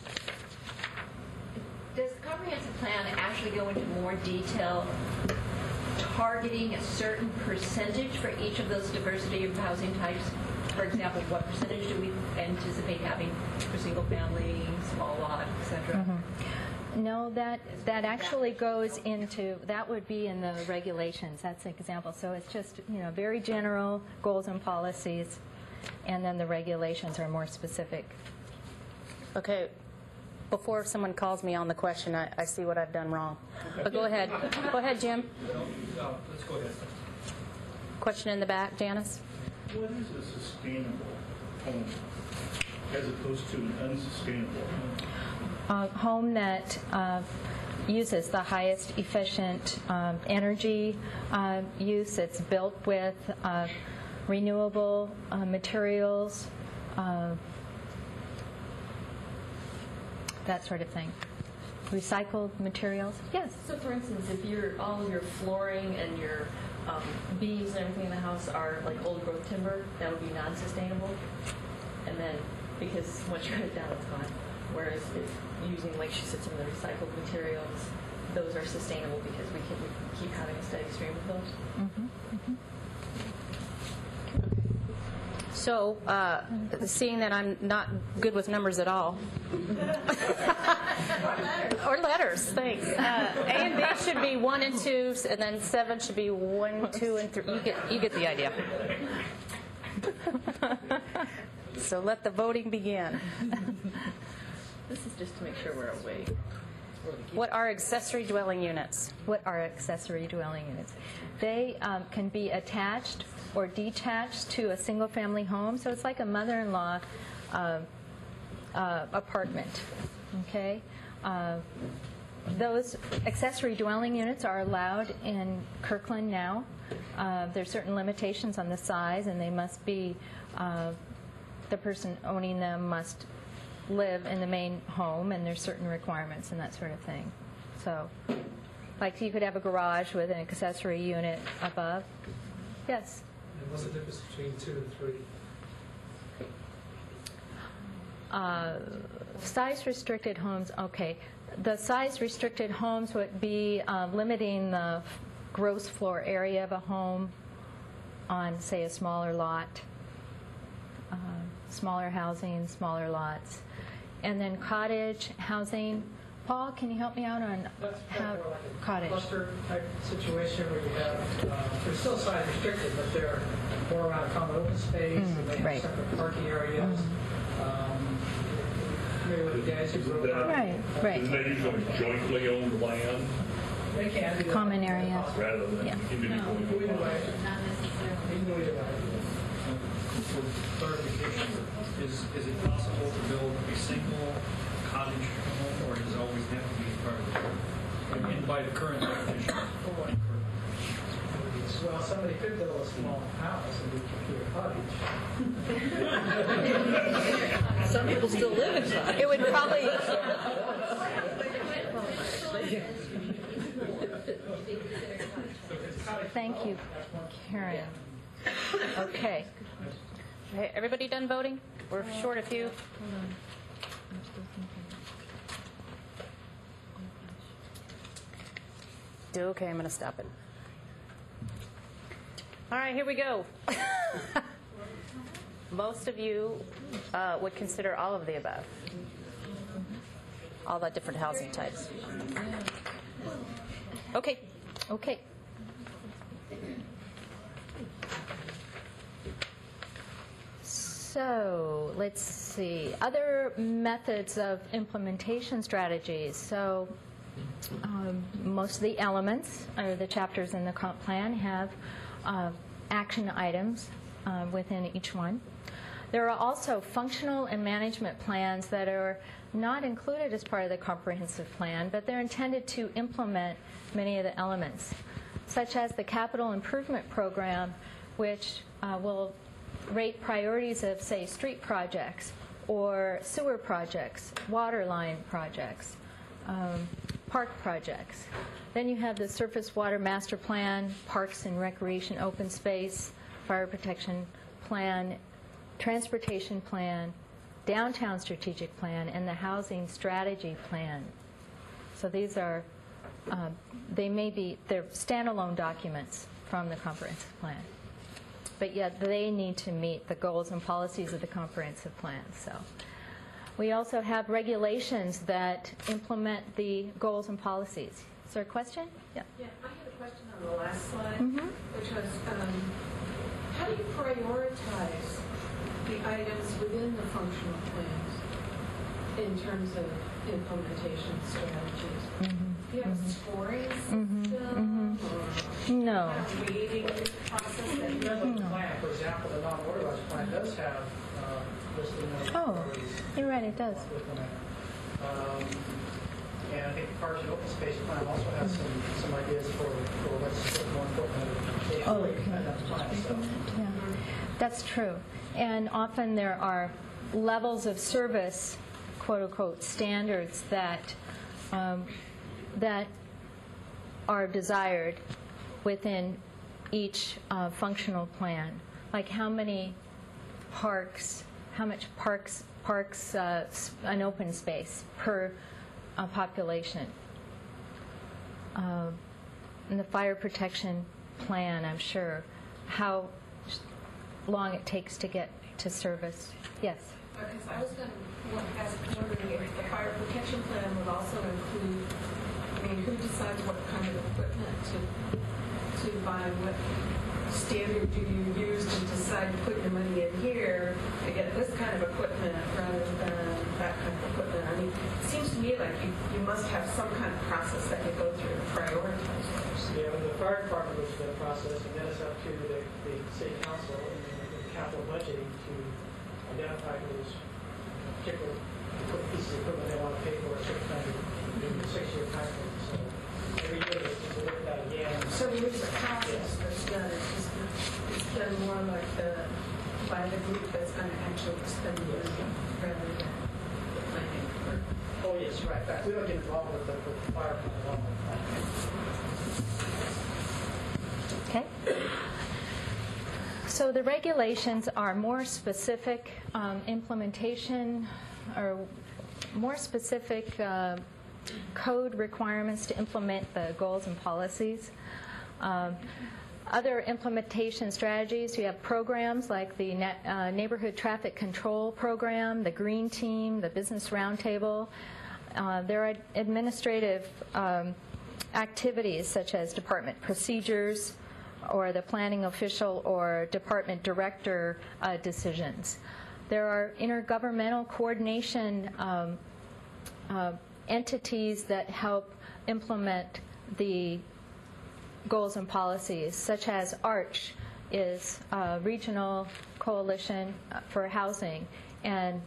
Does the comprehensive plan actually go into more detail, targeting a certain percentage for each of those diversity of housing types? For example, what percentage do we anticipate having for single family, small lot, et cetera? Mm-hmm. No, that that actually goes into, that would be in the regulations. That's an example. So it's just, you know, very general goals and policies, and then the regulations are more specific. Okay. Before someone calls me on the question, I, I see what I've done wrong. But go ahead. Go ahead, Jim. No, let's go ahead. Question in the back, Janice. What is a sustainable home as opposed to an unsustainable home? A home that uh, uses the highest efficient um, energy uh, use. It's built with uh, renewable uh, materials, uh, that sort of thing. Recycled materials. Yes? So for instance, if your all of your flooring and your um, beams and everything in the house are like old growth timber, that would be non-sustainable. And then, because once you cut it down, it's gone. Whereas if using, like she said, some of the recycled materials, those are sustainable because we can we keep having a steady stream of those. Mm-hmm. Mm-hmm. So, uh, seeing that I'm not good with numbers at all, or letters, thanks. Uh, A and B should be one and two, and then seven should be one, two, and three. You get, you get the idea. So let the voting begin. This is just to make sure we're awake. What are accessory dwelling units? What are accessory dwelling units? They um, can be attached or detached to a single-family home, so it's like a mother-in-law uh, uh, apartment. Okay, uh, those accessory dwelling units are allowed in Kirkland now. Uh, there's certain limitations on the size, and they must be uh, the person owning them must live in the main home, and there's certain requirements and that sort of thing. So, like you could have a garage with an accessory unit above. Yes? And what's the difference between two and three? Uh, size restricted homes, okay. The size restricted homes would be uh, limiting the gross floor area of a home on, say, a smaller lot. Uh, smaller housing, smaller lots. And then cottage housing. Paul, can you help me out on That's how more like a cottage? cluster type situation where you have, uh, they're still size restricted, but they're more around common open space, Mm, and they have right. separate parking areas. Um, maybe with the guys who Isn't grew that, up. Right, right. Isn't that usually jointly owned land They can do that. Common areas. rather than Yeah. individually Either owned? way. Not necessarily. You can go either way. For clarification, is, is it possible to build a single cottage home, or does it always have to be part of the, and by the current definition? Well, somebody could build a small house and be a cottage. Some people still live inside. It would probably. Thank you, Karen. Okay. Okay, everybody done voting? We're short a few. Okay, I'm going to stop it. All right, here we go. Most of you uh, would consider all of the above. All the different housing types. Okay. Okay. So let's see. Other methods of implementation strategies. So um, most of the elements or the chapters in the comp plan have uh, action items uh, within each one. There are also functional and management plans that are not included as part of the comprehensive plan, but they're intended to implement many of the elements, such as the capital improvement program, which uh, will rate priorities of, say, street projects or sewer projects, water line projects, um, park projects. Then you have the surface water master plan, parks and recreation open space, fire protection plan, transportation plan, downtown strategic plan, and the housing strategy plan. So these are, uh, they may be, they're standalone documents from the comprehensive plan. But yet they need to meet the goals and policies of the comprehensive plan. So we also have regulations that implement the goals and policies. Is there a question? Yeah. Yeah, I had a question on the last slide, Mhm. which was, um, how do you prioritize the items within the functional plans in terms of implementation strategies? Mhm. Do you have a scoring system or No. kind of weighting process that you The plan, for example, the non-motorized plan does have uh, listed in Oh, you're right, it does. Um, And I think the Parks and Open Space Plan also has some, some ideas for, for what's more important. Oh, okay. Plan, so. Yeah, that's true. And often there are levels of service, quote unquote, standards that um, that are desired within each uh, functional plan. Like how many parks, how much parks, parks, uh, an open space per uh, population. Uh, in the fire protection plan, I'm sure, how long it takes to get to service. Yes? Because I was going to ask, wondering if the fire protection plan would also include, I mean, who decides what kind of equipment to to buy? What standard do you use to decide to put your money in here to get this kind of equipment rather than that kind of equipment? I mean, it seems to me like you, you must have some kind of process that you go through to prioritize those. Yeah, but the fire department goes through that process, and then it's up to the, the city council and the capital budgeting to identify those particular pieces of equipment they want to pay for a certain time, maybe a six-year time frame. So every year they just look at that again. So there's a process that's done. It's just it's done more like the by the group that's going to actually spend the money rather than the planning. Oh yes, right. In fact, we don't get involved with the, with the fire department. Okay. So the regulations are more specific um, implementation or more specific uh, code requirements to implement the goals and policies. Um, other implementation strategies, you have programs like the na- uh, Neighborhood Traffic Control Program, the Green Team, the Business Roundtable. Uh, there are administrative um, activities such as department procedures, or the planning official or department director uh, decisions. There are intergovernmental coordination um, uh, entities that help implement the goals and policies, such as ARCH is a regional coalition for housing, and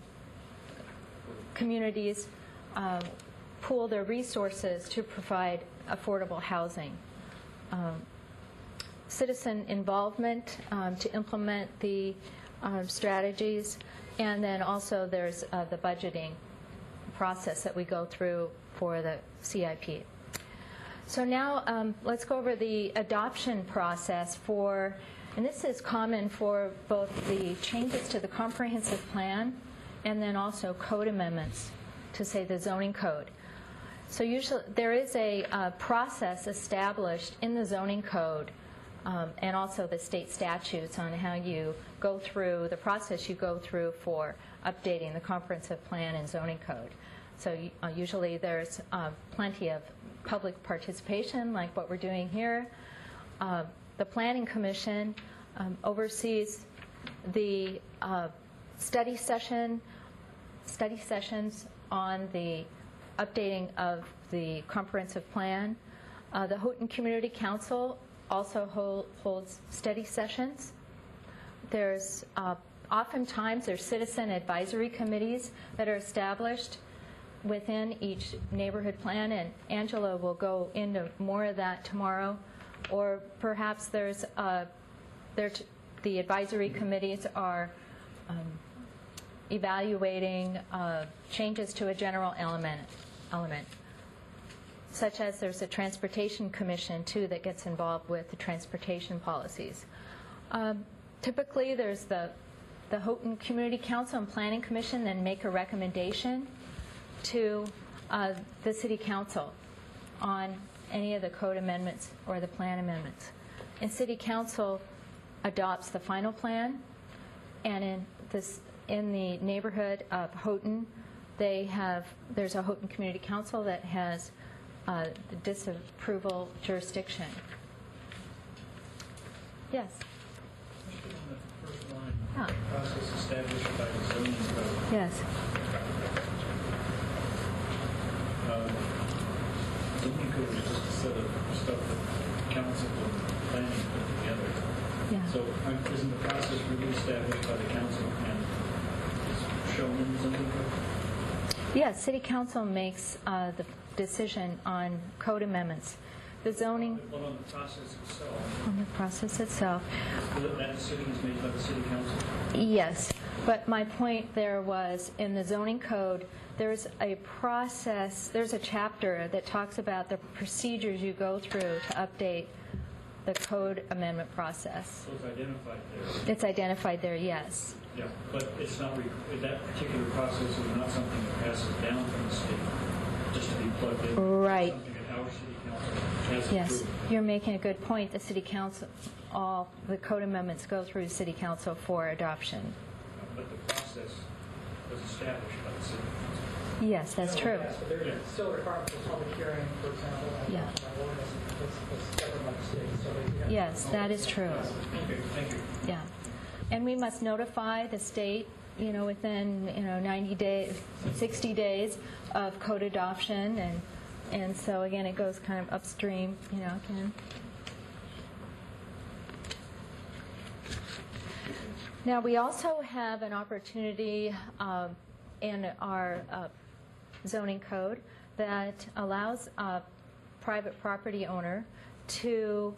communities uh, pool their resources to provide affordable housing. Um, citizen involvement um, to implement the uh, strategies, and then also there's uh, the budgeting process that we go through for the C I P. So now um, let's go over the adoption process for, and this is common for both the changes to the comprehensive plan and then also code amendments to, say, the zoning code. So usually there is a uh, process established in the zoning code Um, and also the state statutes on how you go through the process you go through for updating the comprehensive plan and zoning code. So uh, usually there's uh, plenty of public participation, like what we're doing here. Uh, the Planning Commission um, oversees the uh, study session, study sessions on the updating of the comprehensive plan. Uh, the Houghton Community Council also hold, holds study sessions. There's uh, oftentimes there's citizen advisory committees that are established within each neighborhood plan, and Angela will go into more of that tomorrow. Or perhaps there's uh, there t- the advisory committees are um, evaluating uh, changes to a general element element. Such as there's a Transportation Commission, too, that gets involved with the transportation policies. Um, typically, there's the, the Houghton Community Council and Planning Commission then make a recommendation to uh, the City Council on any of the code amendments or the plan amendments. And City Council adopts the final plan, and in, this, in the neighborhood of Houghton, they have, there's a Houghton Community Council that has Uh, the disapproval jurisdiction. Yes? Huh. Process established by the zoning code. Yes. Uh, zoning code is just a set of stuff that council and planning put together. Yeah. So um, isn't the process really established by the council and is shown in the zoning code? Yes, City Council makes uh, the decision on code amendments. The zoning, But on the process itself, on the process itself, that decision is made by the city council? yes. But my point there was, in the zoning code, there's a process, there's a chapter that talks about the procedures you go through to update the code amendment process. So it's identified there? It's identified there, yes. Yeah, but it's not, re- that particular process is not something that passes down from the state, just to be plugged in. Right. It's something that our city council has Yes, approved. you're making a good point. The city council, all the code amendments go through the city council for adoption. But the process was established by the city. Yes, that's true. Yes, but there's still a requirement for public hearing, for example, and Yeah. uh, ordinance that's that's governed by the state. So they have- Yes, that is true. Okay, thank you. Yeah. And we must notify the state, you know, within, you know, ninety days, sixty days of code adoption. And, and so, again, it goes kind of upstream, you know, again. Now, we also have an opportunity um, in our uh, zoning code that allows a private property owner to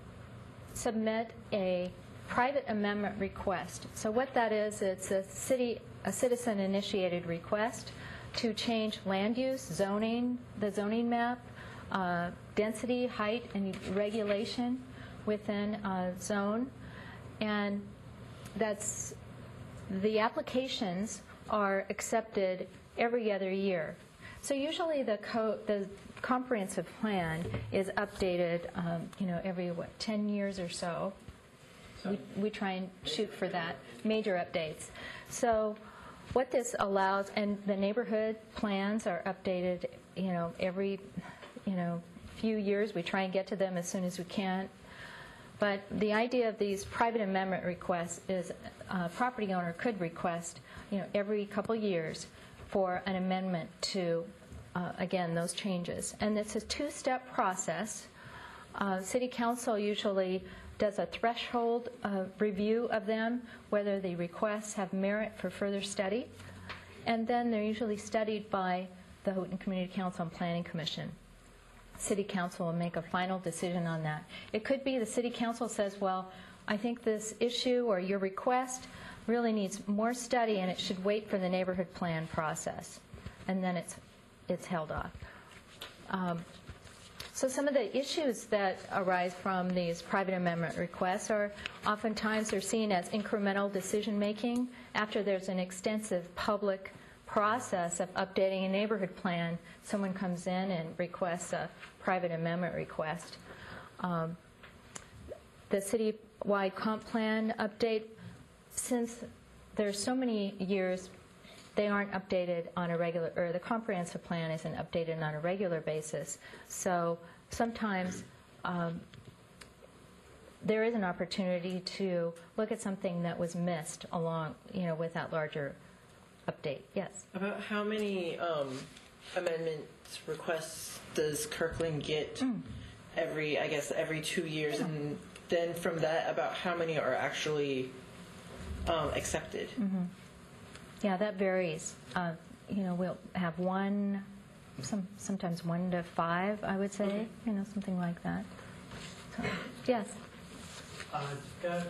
submit a private amendment request. So what that is, it's a city, a citizen-initiated request to change land use, zoning, the zoning map, uh, density, height, and regulation within a zone. And that's, the applications are accepted every other year. So usually the co- the comprehensive plan is updated, um, you know, every, what, ten years or so. We, we try and shoot for that, major updates. So what this allows, and the neighborhood plans are updated, you know, every, you know, few years. We try and get to them as soon as we can. But the idea of these private amendment requests is a property owner could request, you know, every couple years for an amendment to, uh, again, those changes. And it's a two-step process. Uh, City Council usually does a threshold uh, review of them, whether the requests have merit for further study. And then they're usually studied by the Houghton Community Council and Planning Commission. City Council will make a final decision on that. It could be the City Council says, well, I think this issue or your request really needs more study and it should wait for the neighborhood plan process. And then it's, it's held off. Um, so some of the issues that arise from these private amendment requests are oftentimes they're seen as incremental decision making after there's an extensive public process of updating a neighborhood plan. Someone comes in and requests a private amendment request. Um, the citywide comp plan update, since there's so many years, they aren't updated on a regular, or the comprehensive plan isn't updated on a regular basis. So sometimes um, there is an opportunity to look at something that was missed along, you know, with that larger update. Yes. About how many um, amendment requests does Kirkland get Mm. every, I guess, every two years? Yeah. And then from that, about how many are actually um, accepted? Mm-hmm. Yeah, that varies. Uh, you know, we'll have one, some sometimes one to five, I would say, Okay. you know, something like that. So, yes. Uh, got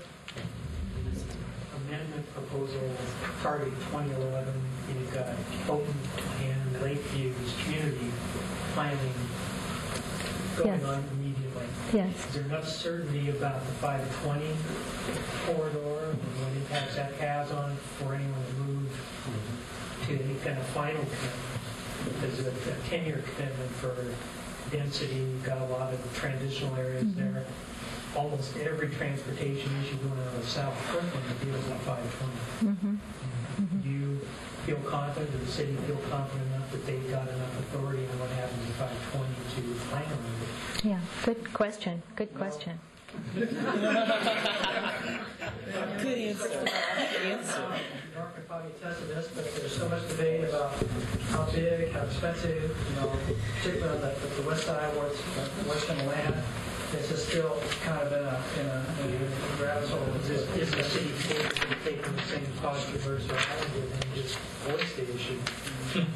amendment proposal target twenty eleven. You've got Houghton and Lakeview's community planning going Yes. on immediately. Yes. Is there enough certainty about the five twenty corridor and what impacts that has on for anyone to move to any kind of final commitment? There's a ten-year commitment for density. You've got a lot of transitional areas Mhm. there. Almost every transportation issue going out of South Kirkland deals with five twenty. Mm-hmm. Do you feel confident, or the city feel confident enough that they've got enough authority on what happens in five twenty to plan around it? Yeah, good question. Good question. Good answer. Good answer. Mark can probably attest to this, but there's so much debate about how big, how expensive, you know, particularly on the, the west side where it's uh, western land. This is still kind of in a, in a, in a rabbit hole. Is, this, is the city capable of taking the same posture versus Hollywood and just voice the issue?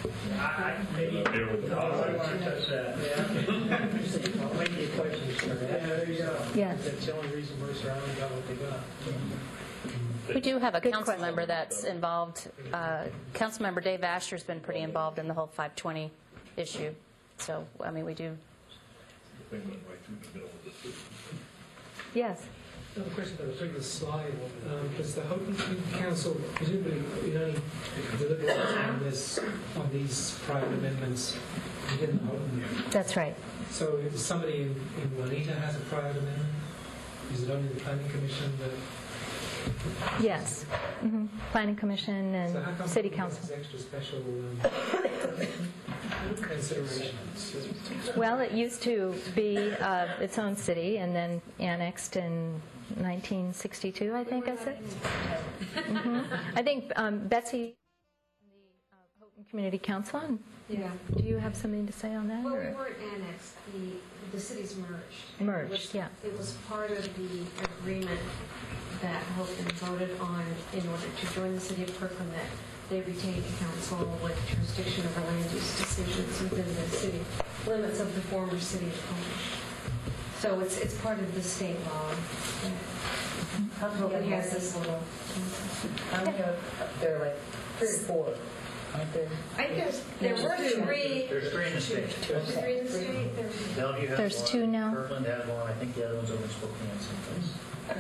Maybe, I want to touch that. Yeah. I'll make you questions for that. Yeah, there you go. Yes. That's the only reason we're surrounded by what they got. We do have a Good council question. member that's involved. Uh, Councilmember Dave Asher's been pretty involved in the whole five twenty issue. So, I mean, we do. They went right through the middle of this. Yes. Another question about the previous slide. Um, does the Houghton Council presumably you only deliberate on this on these private amendments within the Houghton? That's right. So if somebody in, in Juanita has a private amendment, is it only the Planning Commission that? Yes. Mm-hmm. Planning Commission and So how come City this Council. is extra special um, consideration? Well, it used to be uh, its own city and then annexed in nineteen sixty-two, I think I said. hmm I think um, Betsy, the uh, Houghton Community Council, and Yeah. do you have something to say on that? Well, or- we weren't annexed. The, the cities merged. Merged, It was, yeah. It was part of the agreement that Houghton voted on in order to join the city of Kirkland, that they retain council with jurisdiction over land use decisions within the city limits of the former city of Polish. So it's it's part of the state law. Houghton has this little. How many are there? Like three or four, aren't there? I think there's there were three. There's three in the state. Three in the state. There's Bellevue has There's one, two now. Kirkland has one. I think the other one's over in Spokane someplace.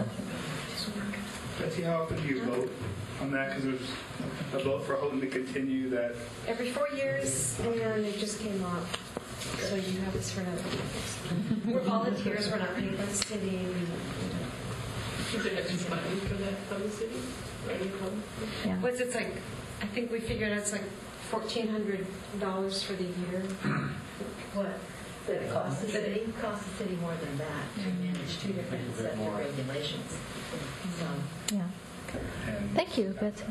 Betsy, how often do you vote on that? Because there's a vote for Houghton to continue that. every four years, and it just came up. So you have this for another few years. We're volunteers. We're not paid by the city. We, Is there extra money for that from the city? Yeah. what's it's like? I think we figured it's like fourteen hundred dollars for the year. What? Did it cost the But city? it costs the city more than that to manage two different sets of regulations. So. Yeah. Thank you, Betsy.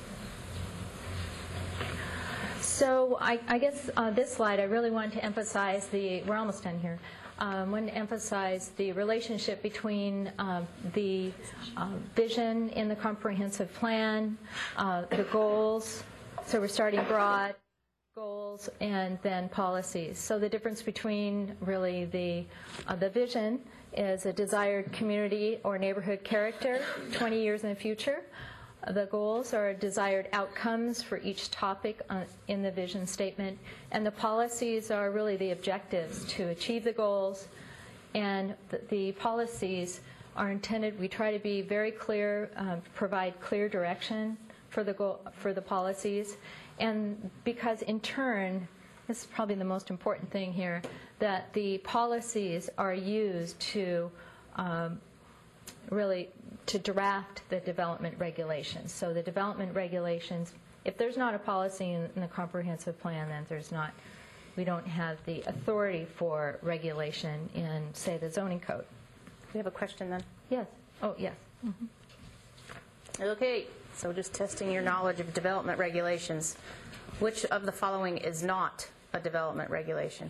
So I, I guess uh, this slide, I really wanted to emphasize the, we're almost done here, um, wanted to emphasize the relationship between um, the uh, vision in the comprehensive plan, uh, the goals, so we're starting broad, goals, and then policies. So the difference between really the, uh, the vision is a desired community or neighborhood character twenty years in the future. The goals are desired outcomes for each topic uh, in the vision statement, and the policies are really the objectives to achieve the goals, and the, the policies are intended, we try to be very clear, uh, provide clear direction for the goal, for the policies, and because in turn, this is probably the most important thing here, that the policies are used to um, really to draft the development regulations. So the development regulations, if there's not a policy in, in the comprehensive plan, then there's not, we don't have the authority for regulation in, say, the zoning code. We have a question then. Yes. Oh, yes. Mhm. Okay, so just testing your knowledge of development regulations. Which of the following is not a development regulation?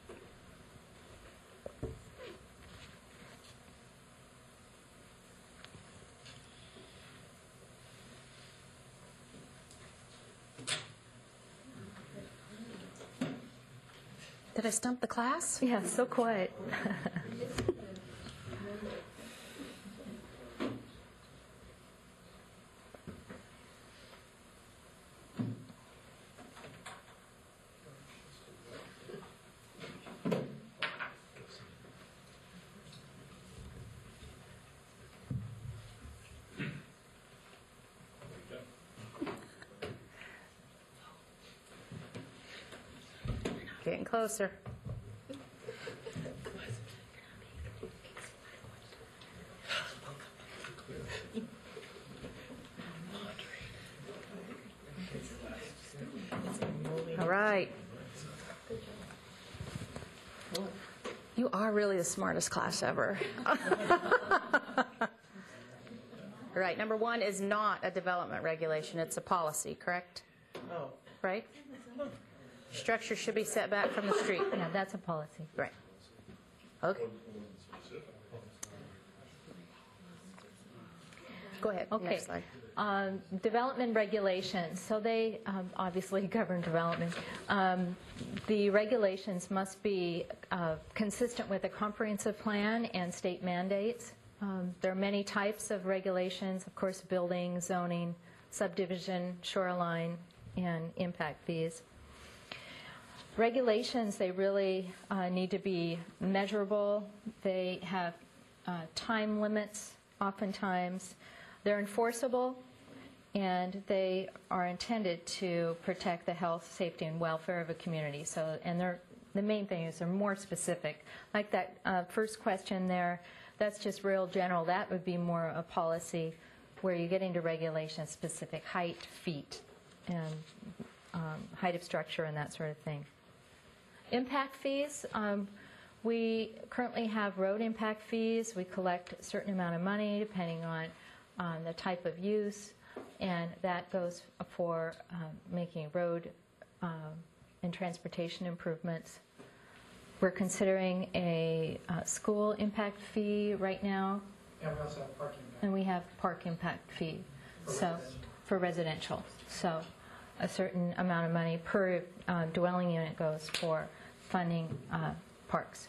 Did I stump the class? Yeah, so quiet. Getting closer. All right. You are really the smartest class ever. All right, number one is not a development regulation. It's a policy, correct? Oh. Right? Structure should be set back from the street. Yeah, that's a policy. Right. Okay. Go ahead. Okay. Next slide. Um, development regulations. So they um, obviously govern development. Um, the regulations must be uh, consistent with a comprehensive plan and state mandates. Um, there are many types of regulations, of course, building, zoning, subdivision, shoreline, and impact fees. Regulations, they really uh, need to be measurable. They have uh, time limits oftentimes. They're enforceable, and they are intended to protect the health, safety, and welfare of a community. So, and they're, the main thing is they're more specific. Like that uh, first question there, that's just real general. That would be more a policy where you get into regulation, specific height, feet, and um, height of structure and that sort of thing. Impact fees. Um, we currently have road impact fees. We collect a certain amount of money depending on on the type of use, and that goes for um, making road um, and transportation improvements. We're considering a uh, school impact fee right now. And we also have parking. And we have park impact fee, For so residential. for residential. So a certain amount of money per uh, dwelling unit goes for funding uh, parks.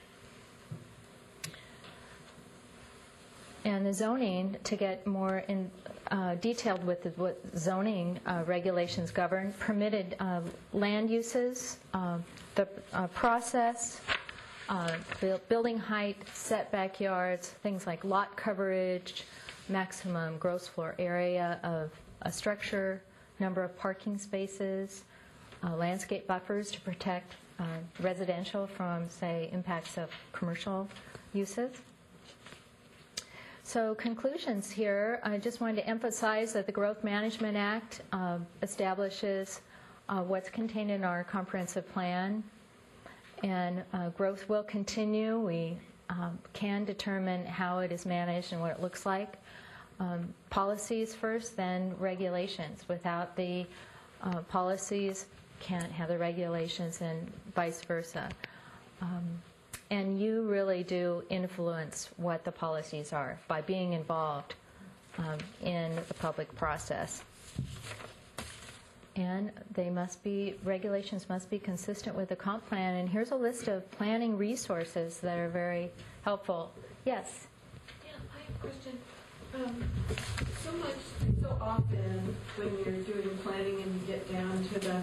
And the zoning, to get more in, uh, detailed with the, what zoning uh, regulations govern, permitted uh, land uses, uh, the uh, process, uh, bu- building height, setback yards, things like lot coverage, maximum gross floor area of a structure, number of parking spaces, uh, landscape buffers to protect uh, residential from, say, impacts of commercial uses. So conclusions here, I just wanted to emphasize that the Growth Management Act uh, establishes uh, what's contained in our comprehensive plan, and uh, growth will continue. We um, can determine how it is managed and what it looks like. Um, policies first, then regulations. Without the uh, policies, can't have the regulations, and vice versa. Um, And you really do influence what the policies are by being involved um, in the public process. And they must be, regulations must be consistent with the comp plan. And here's a list of planning resources that are very helpful. Yes? Yeah, I have a question. Um, so much, so often when you're doing planning and you get down to the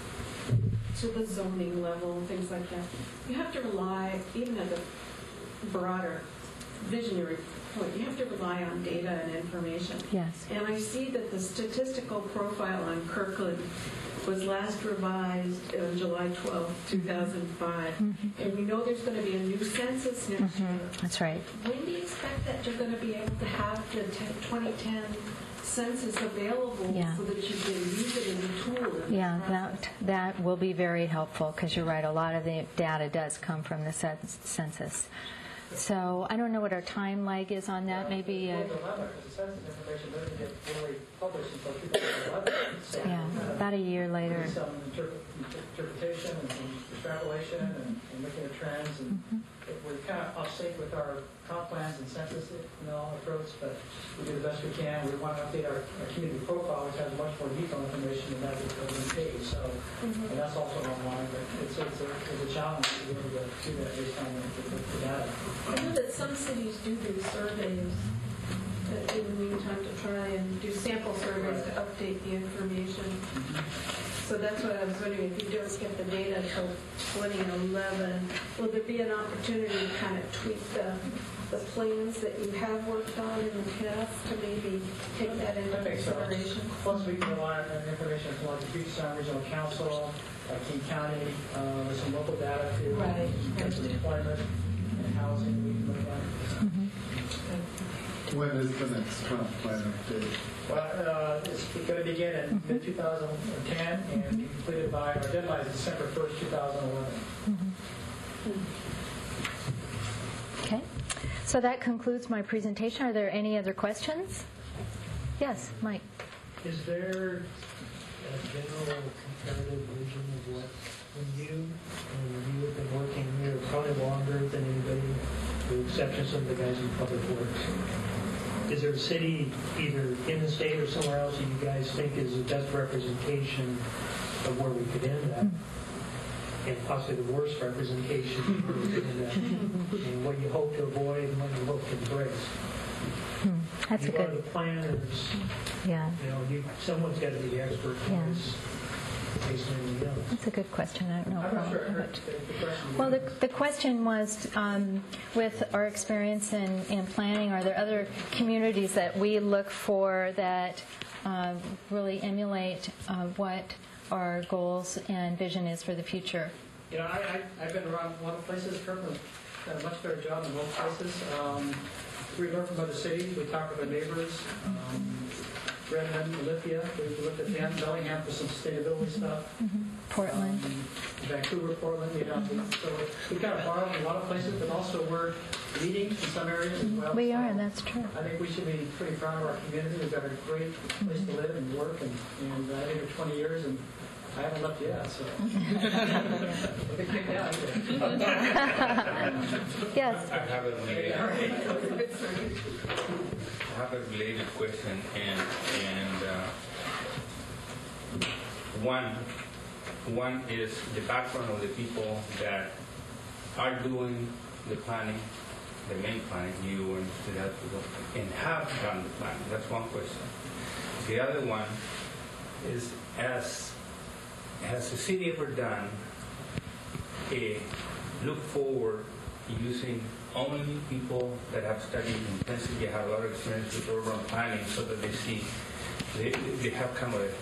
to the zoning level and things like that, you have to rely, even at the broader visionary point, you have to rely on data and information. Yes. And I see that the statistical profile on Kirkland was last revised on July twelfth, two thousand five. Mm-hmm. And we know there's going to be a new census next Mm-hmm. year. That's right. When do you expect that you're going to be able to have the twenty ten census available Yeah. so that you can use it as a tool? in Yeah, this process? that, that will be very helpful, because you're right, a lot of the data does come from the cens- census. So I don't know what our time lag is on that, maybe... Uh, Well, the eleven, because the census information doesn't get fully published until two thousand eleven. So, yeah, about a year later. there's some interpret- interpretation and some extrapolation and, and looking at trends, and Mm-hmm. it, we're kind of off sync with our comp plans and census, you know, approach, but we do the best we can. We want to update our, our community profile, which has much more detailed information than that that's on the page. So, Mhm. and that's also online, but it's, it's, a, it's a challenge to be able to do that based on the, the, the data. I know that some cities do do surveys uh, in the meantime to try and do sample surveys to update the information. So that's what I was wondering, if you don't get the data until twenty eleven, will there be an opportunity to kind of tweak the, the plans that you have worked on in the past to maybe take that into I think so. consideration? Plus, we can rely on information from like the Puget Sound Regional Council, like King County, uh, there's some local data too. Right. In terms of employment and housing, we can look at. When is the next comp plan update? Well, uh, it's going to begin in mid two thousand ten and be completed by, our deadline is December first, two thousand eleven. Okay. So that concludes my presentation. Are there any other questions? Yes, Mike. Is there a general comparative vision of what, when you, and you have been working here probably longer than anybody, with the exception of some of the guys in public works, is there a city, either in the state or somewhere else, that you guys think is the best representation of where we could end up? And possibly the worst representation of where we could end up? And what you hope to avoid and what you hope to embrace? Hmm, That's you a are good. the planners. Yeah. You know, you, someone's got to be the expert Yeah. on this based on anything else. That's a good question. I don't know. I'm not sure I about- heard the the question. Well, the, the question was, um, with our experience in, in planning, are there other communities that we look for that uh, really emulate uh, what our goals and vision is for the future? You know, I, I, I've been around a lot of places. Kirkland's done a much better job in most places. Um, we learn from other cities. We talk with our neighbors. Um, Redmond, Olympia, we looked at them, Bellingham for some sustainability stuff. Portland. Um, Vancouver, Portland, you know. So we kind of borrow from a lot of places, but also we're leading in some areas as well. We So are, that's true. I think we should be pretty proud of our community. We've got a great place to live and work, and, and uh, I've been here twenty years, and I haven't left yet, so. We'll be kicked out either. Yes. I have a related, I have a related question, and and uh, one one is the background of the people that are doing the planning, the main planning, you and the other people, and have done the planning. That's one question. The other one is, as has the city ever done a look forward using only people that have studied intensively, have a lot of experience with urban planning, so that they see, they, they have kind of a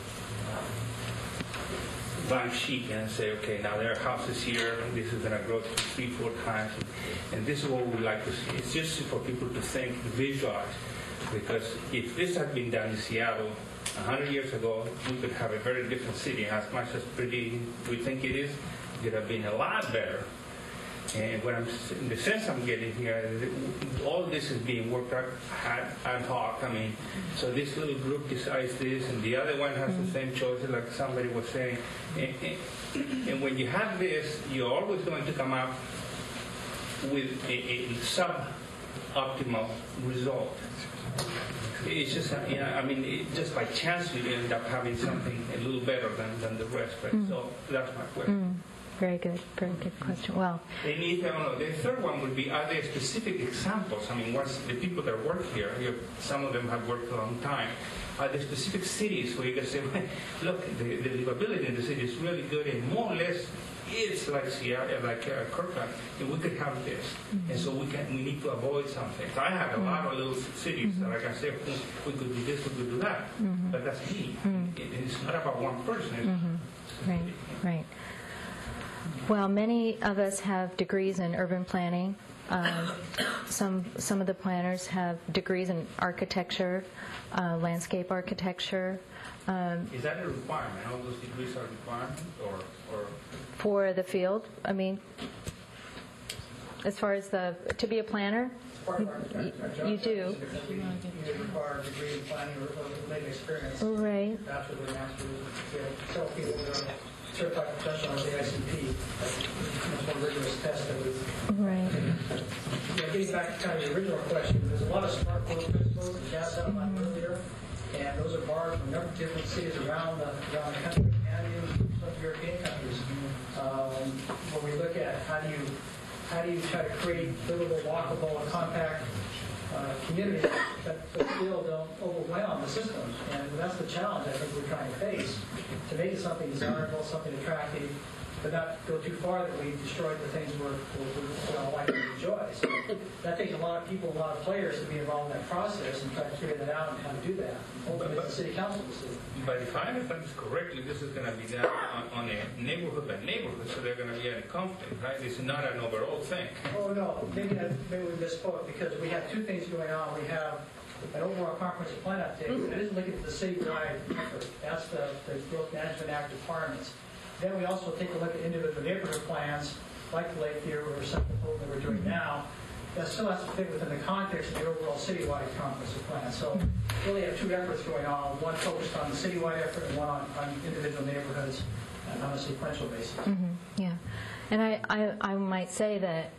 blank sheet and say, okay, now there are houses here, and this is going to grow three, four times, and this is what we like to see. It's just for people to think, visualize, because if this had been done in Seattle a hundred years ago, we could have a very different city. As much as pretty we think it is, it could have been a lot better. And what I'm, in the sense I'm getting here, is that all this is being worked out ad, ad hoc. I mean, so this little group decides this, and the other one has mm-hmm. the same choices, like somebody was saying. And, and, and when you have this, you're always going to come up with a, a sub-optimal result. It's just, you know, I mean, it, just by chance you end up having something a little better than, than the rest. Right? Mm. So that's my question. Mm. Very good, very good question. Well, they need, I don't know, the third one would be, are there specific examples? I mean, what's the people that work here, you, some of them have worked a long time. Are there specific cities where you can say, look, the, the livability in the city is really good, and more or less it's like Seattle, like uh, Kirkland, and we could have this, mm-hmm. and so we can we need to avoid something. So I have a mm-hmm. lot of little cities mm-hmm. that I can say, we could do this, we could do that, mm-hmm. but that's me. Mm-hmm. It, it's not about one person. It's mm-hmm. Right, right. Well, many of us have degrees in urban planning. Um, some some of the planners have degrees in architecture, uh, landscape architecture. Um, Is that a requirement? All those degrees are requirements, or, or for the field? I mean, as far as the to be a planner, Part of our, our, our you, you do. We either require a degree in planning or related experience. Right. Bachelor's or master's. We have several people that are certified professional on the I C P. That's one rigorous test that we. Right. Yeah, getting back to kind of the original question, there's a lot of smart growth principles that Jazz said about earlier, and those are borrowed from a number of different cities around the, around the country, and even some European countries. Um, when we look at how do you how do you try to create livable, walkable, and compact uh, communities that, that still don't overwhelm the systems, and that's the challenge I think we're trying to face, to make it something desirable, something attractive, but not go too far that we destroy the things we're, we're, we're all likely to enjoy. So that takes a lot of people, a lot of players to be involved in that process and try to figure that out and how to do that. Ultimately, it's the city council decision. But if I understand this correctly, this is going to be done on, on a neighborhood by neighborhood, so they're going to be in a conflict, right? This is not an overall thing. Oh, no. Maybe, that, maybe we misspoke, because we have two things going on. We have an overall comprehensive plan update. That isn't looking at the citywide effort. That's the, the Growth Management Act requirements. Then we also take a look at individual neighborhood plans, like Lakeview or something that we're doing now. That still has to fit within the context of the overall citywide comprehensive plan. So we really have two efforts going on, one focused on the citywide effort and one on, on individual neighborhoods on a sequential basis. Mm-hmm. Yeah. And I, I, I might say that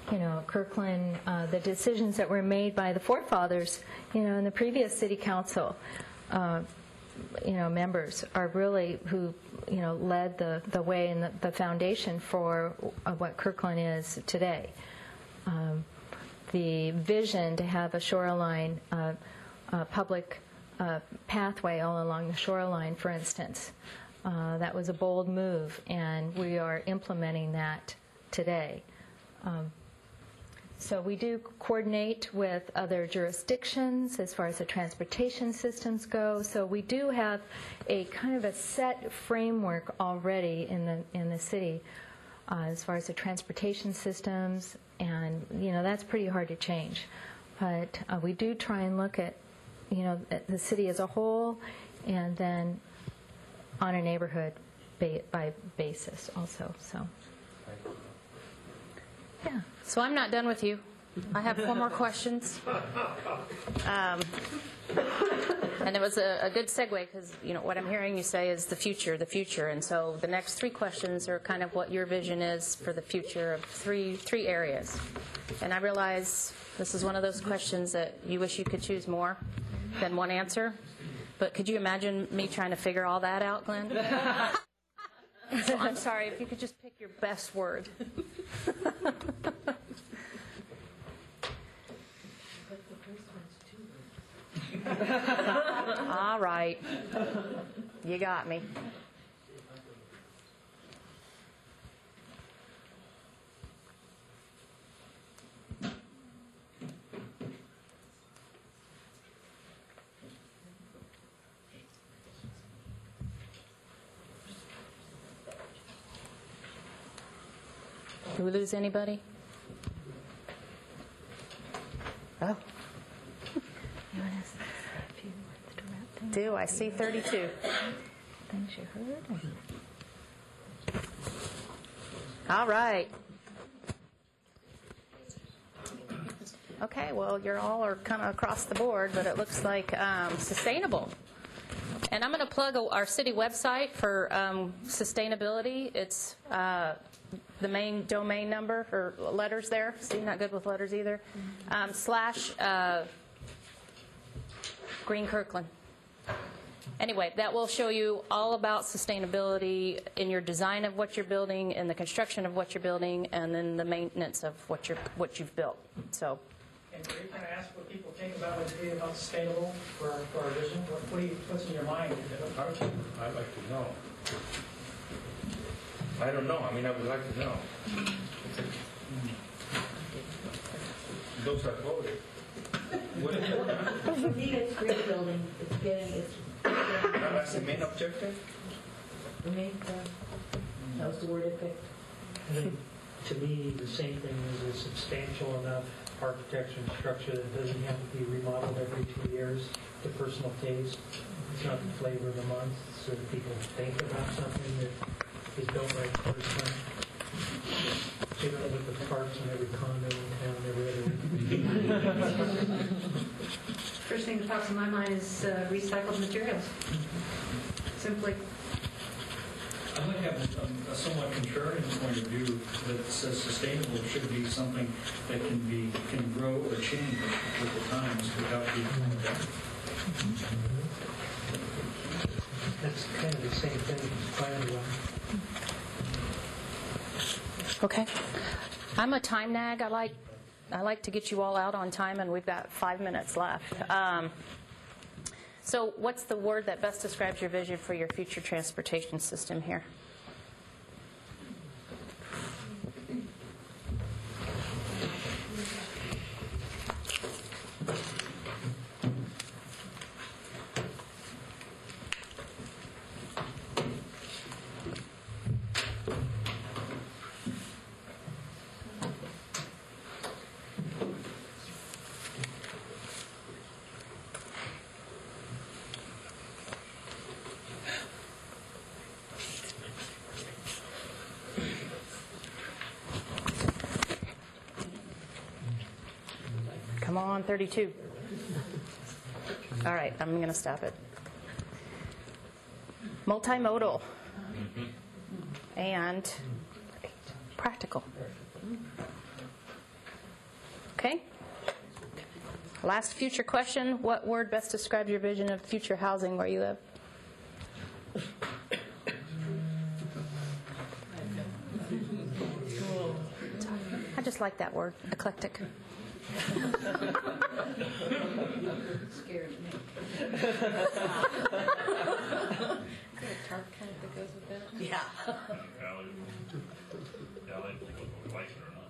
you know, Kirkland, uh, the decisions that were made by the forefathers, you know, in the previous city council, uh, you know, members are really who, you know, led the, the way and the, the foundation for uh, what Kirkland is today. Um, the vision to have a shoreline, uh, uh, public uh, pathway all along the shoreline, for instance, uh, that was a bold move, and we are implementing that today. Um, So we do coordinate with other jurisdictions as far as the transportation systems go. So we do have a kind of a set framework already in the in the city uh, as far as the transportation systems, and you know that's pretty hard to change. But uh, we do try and look at you know at the city as a whole, and then on a neighborhood ba- by basis also. So. Yeah. So I'm not done with you. I have four more questions. Um, and it was a, a good segue because, you know, what I'm hearing you say is the future, the future. And so the next three questions are kind of what your vision is for the future of three three areas. And I realize this is one of those questions that you wish you could choose more than one answer. But could you imagine me trying to figure all that out, Glenn? So I'm sorry, if you could just pick your best word. All right. You got me. Did we lose anybody? Oh. Do I see thirty-two? Things you heard. All right. Okay, well, you're all are kind of across the board, but it looks like um, sustainable. And I'm going to plug our city website for um, sustainability. It's uh, the main domain number or letters there. See, not good with letters either. Um, slash uh, Green Kirkland. Anyway, that will show you all about sustainability in your design of what you're building, in the construction of what you're building, and then the maintenance of what you're what you've built. So. And are you going to ask what people think about what's being about sustainable for our, for our vision? What, what do you, what's in your mind? I'd like to know. I don't know. I mean, I would like to know. Those are voted. For me, it's green building. It's getting, it's. That's the main objective? The main, uh, that was the word I picked. I think, to me, the same thing is a substantial enough architecture and structure that doesn't have to be remodeled every two years to personal taste. It's not the flavor of the month, so that people think about something that is built right the first time. So you don't look at the parks in every condo in town, every other. First thing that pops in my mind is uh, recycled materials. Simply. I might have a, a somewhat contrarian point of view that says sustainable should be something that can be can grow or change with the times without being limited. That's kind of the same thing as plan one. Okay. I'm a time nag. I like I like to get you all out on time, and we've got five minutes left. Um, so what's the word that best describes your vision for your future transportation system here? Come on, thirty-two. All right, I'm going to stop it. Multimodal and practical. Last future question. What word best describes your vision of future housing where you live? I just like that word, eclectic. Scared me. Is there a tarp kind of that goes with that? Yeah. Valley, Valley, if you like it or not.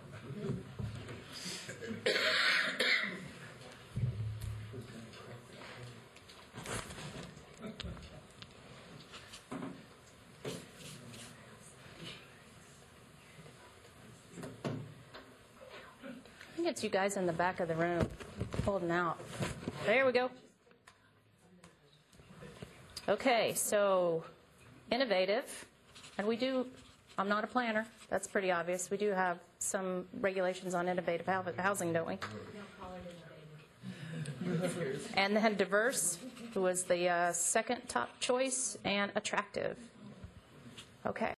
I think it's you guys in the back of the room holding out. There we go. Okay, so innovative. And we do, I'm not a planner. That's pretty obvious. We do have some regulations on innovative hou- housing, don't we? And then diverse was the uh, second top choice, and attractive. Okay.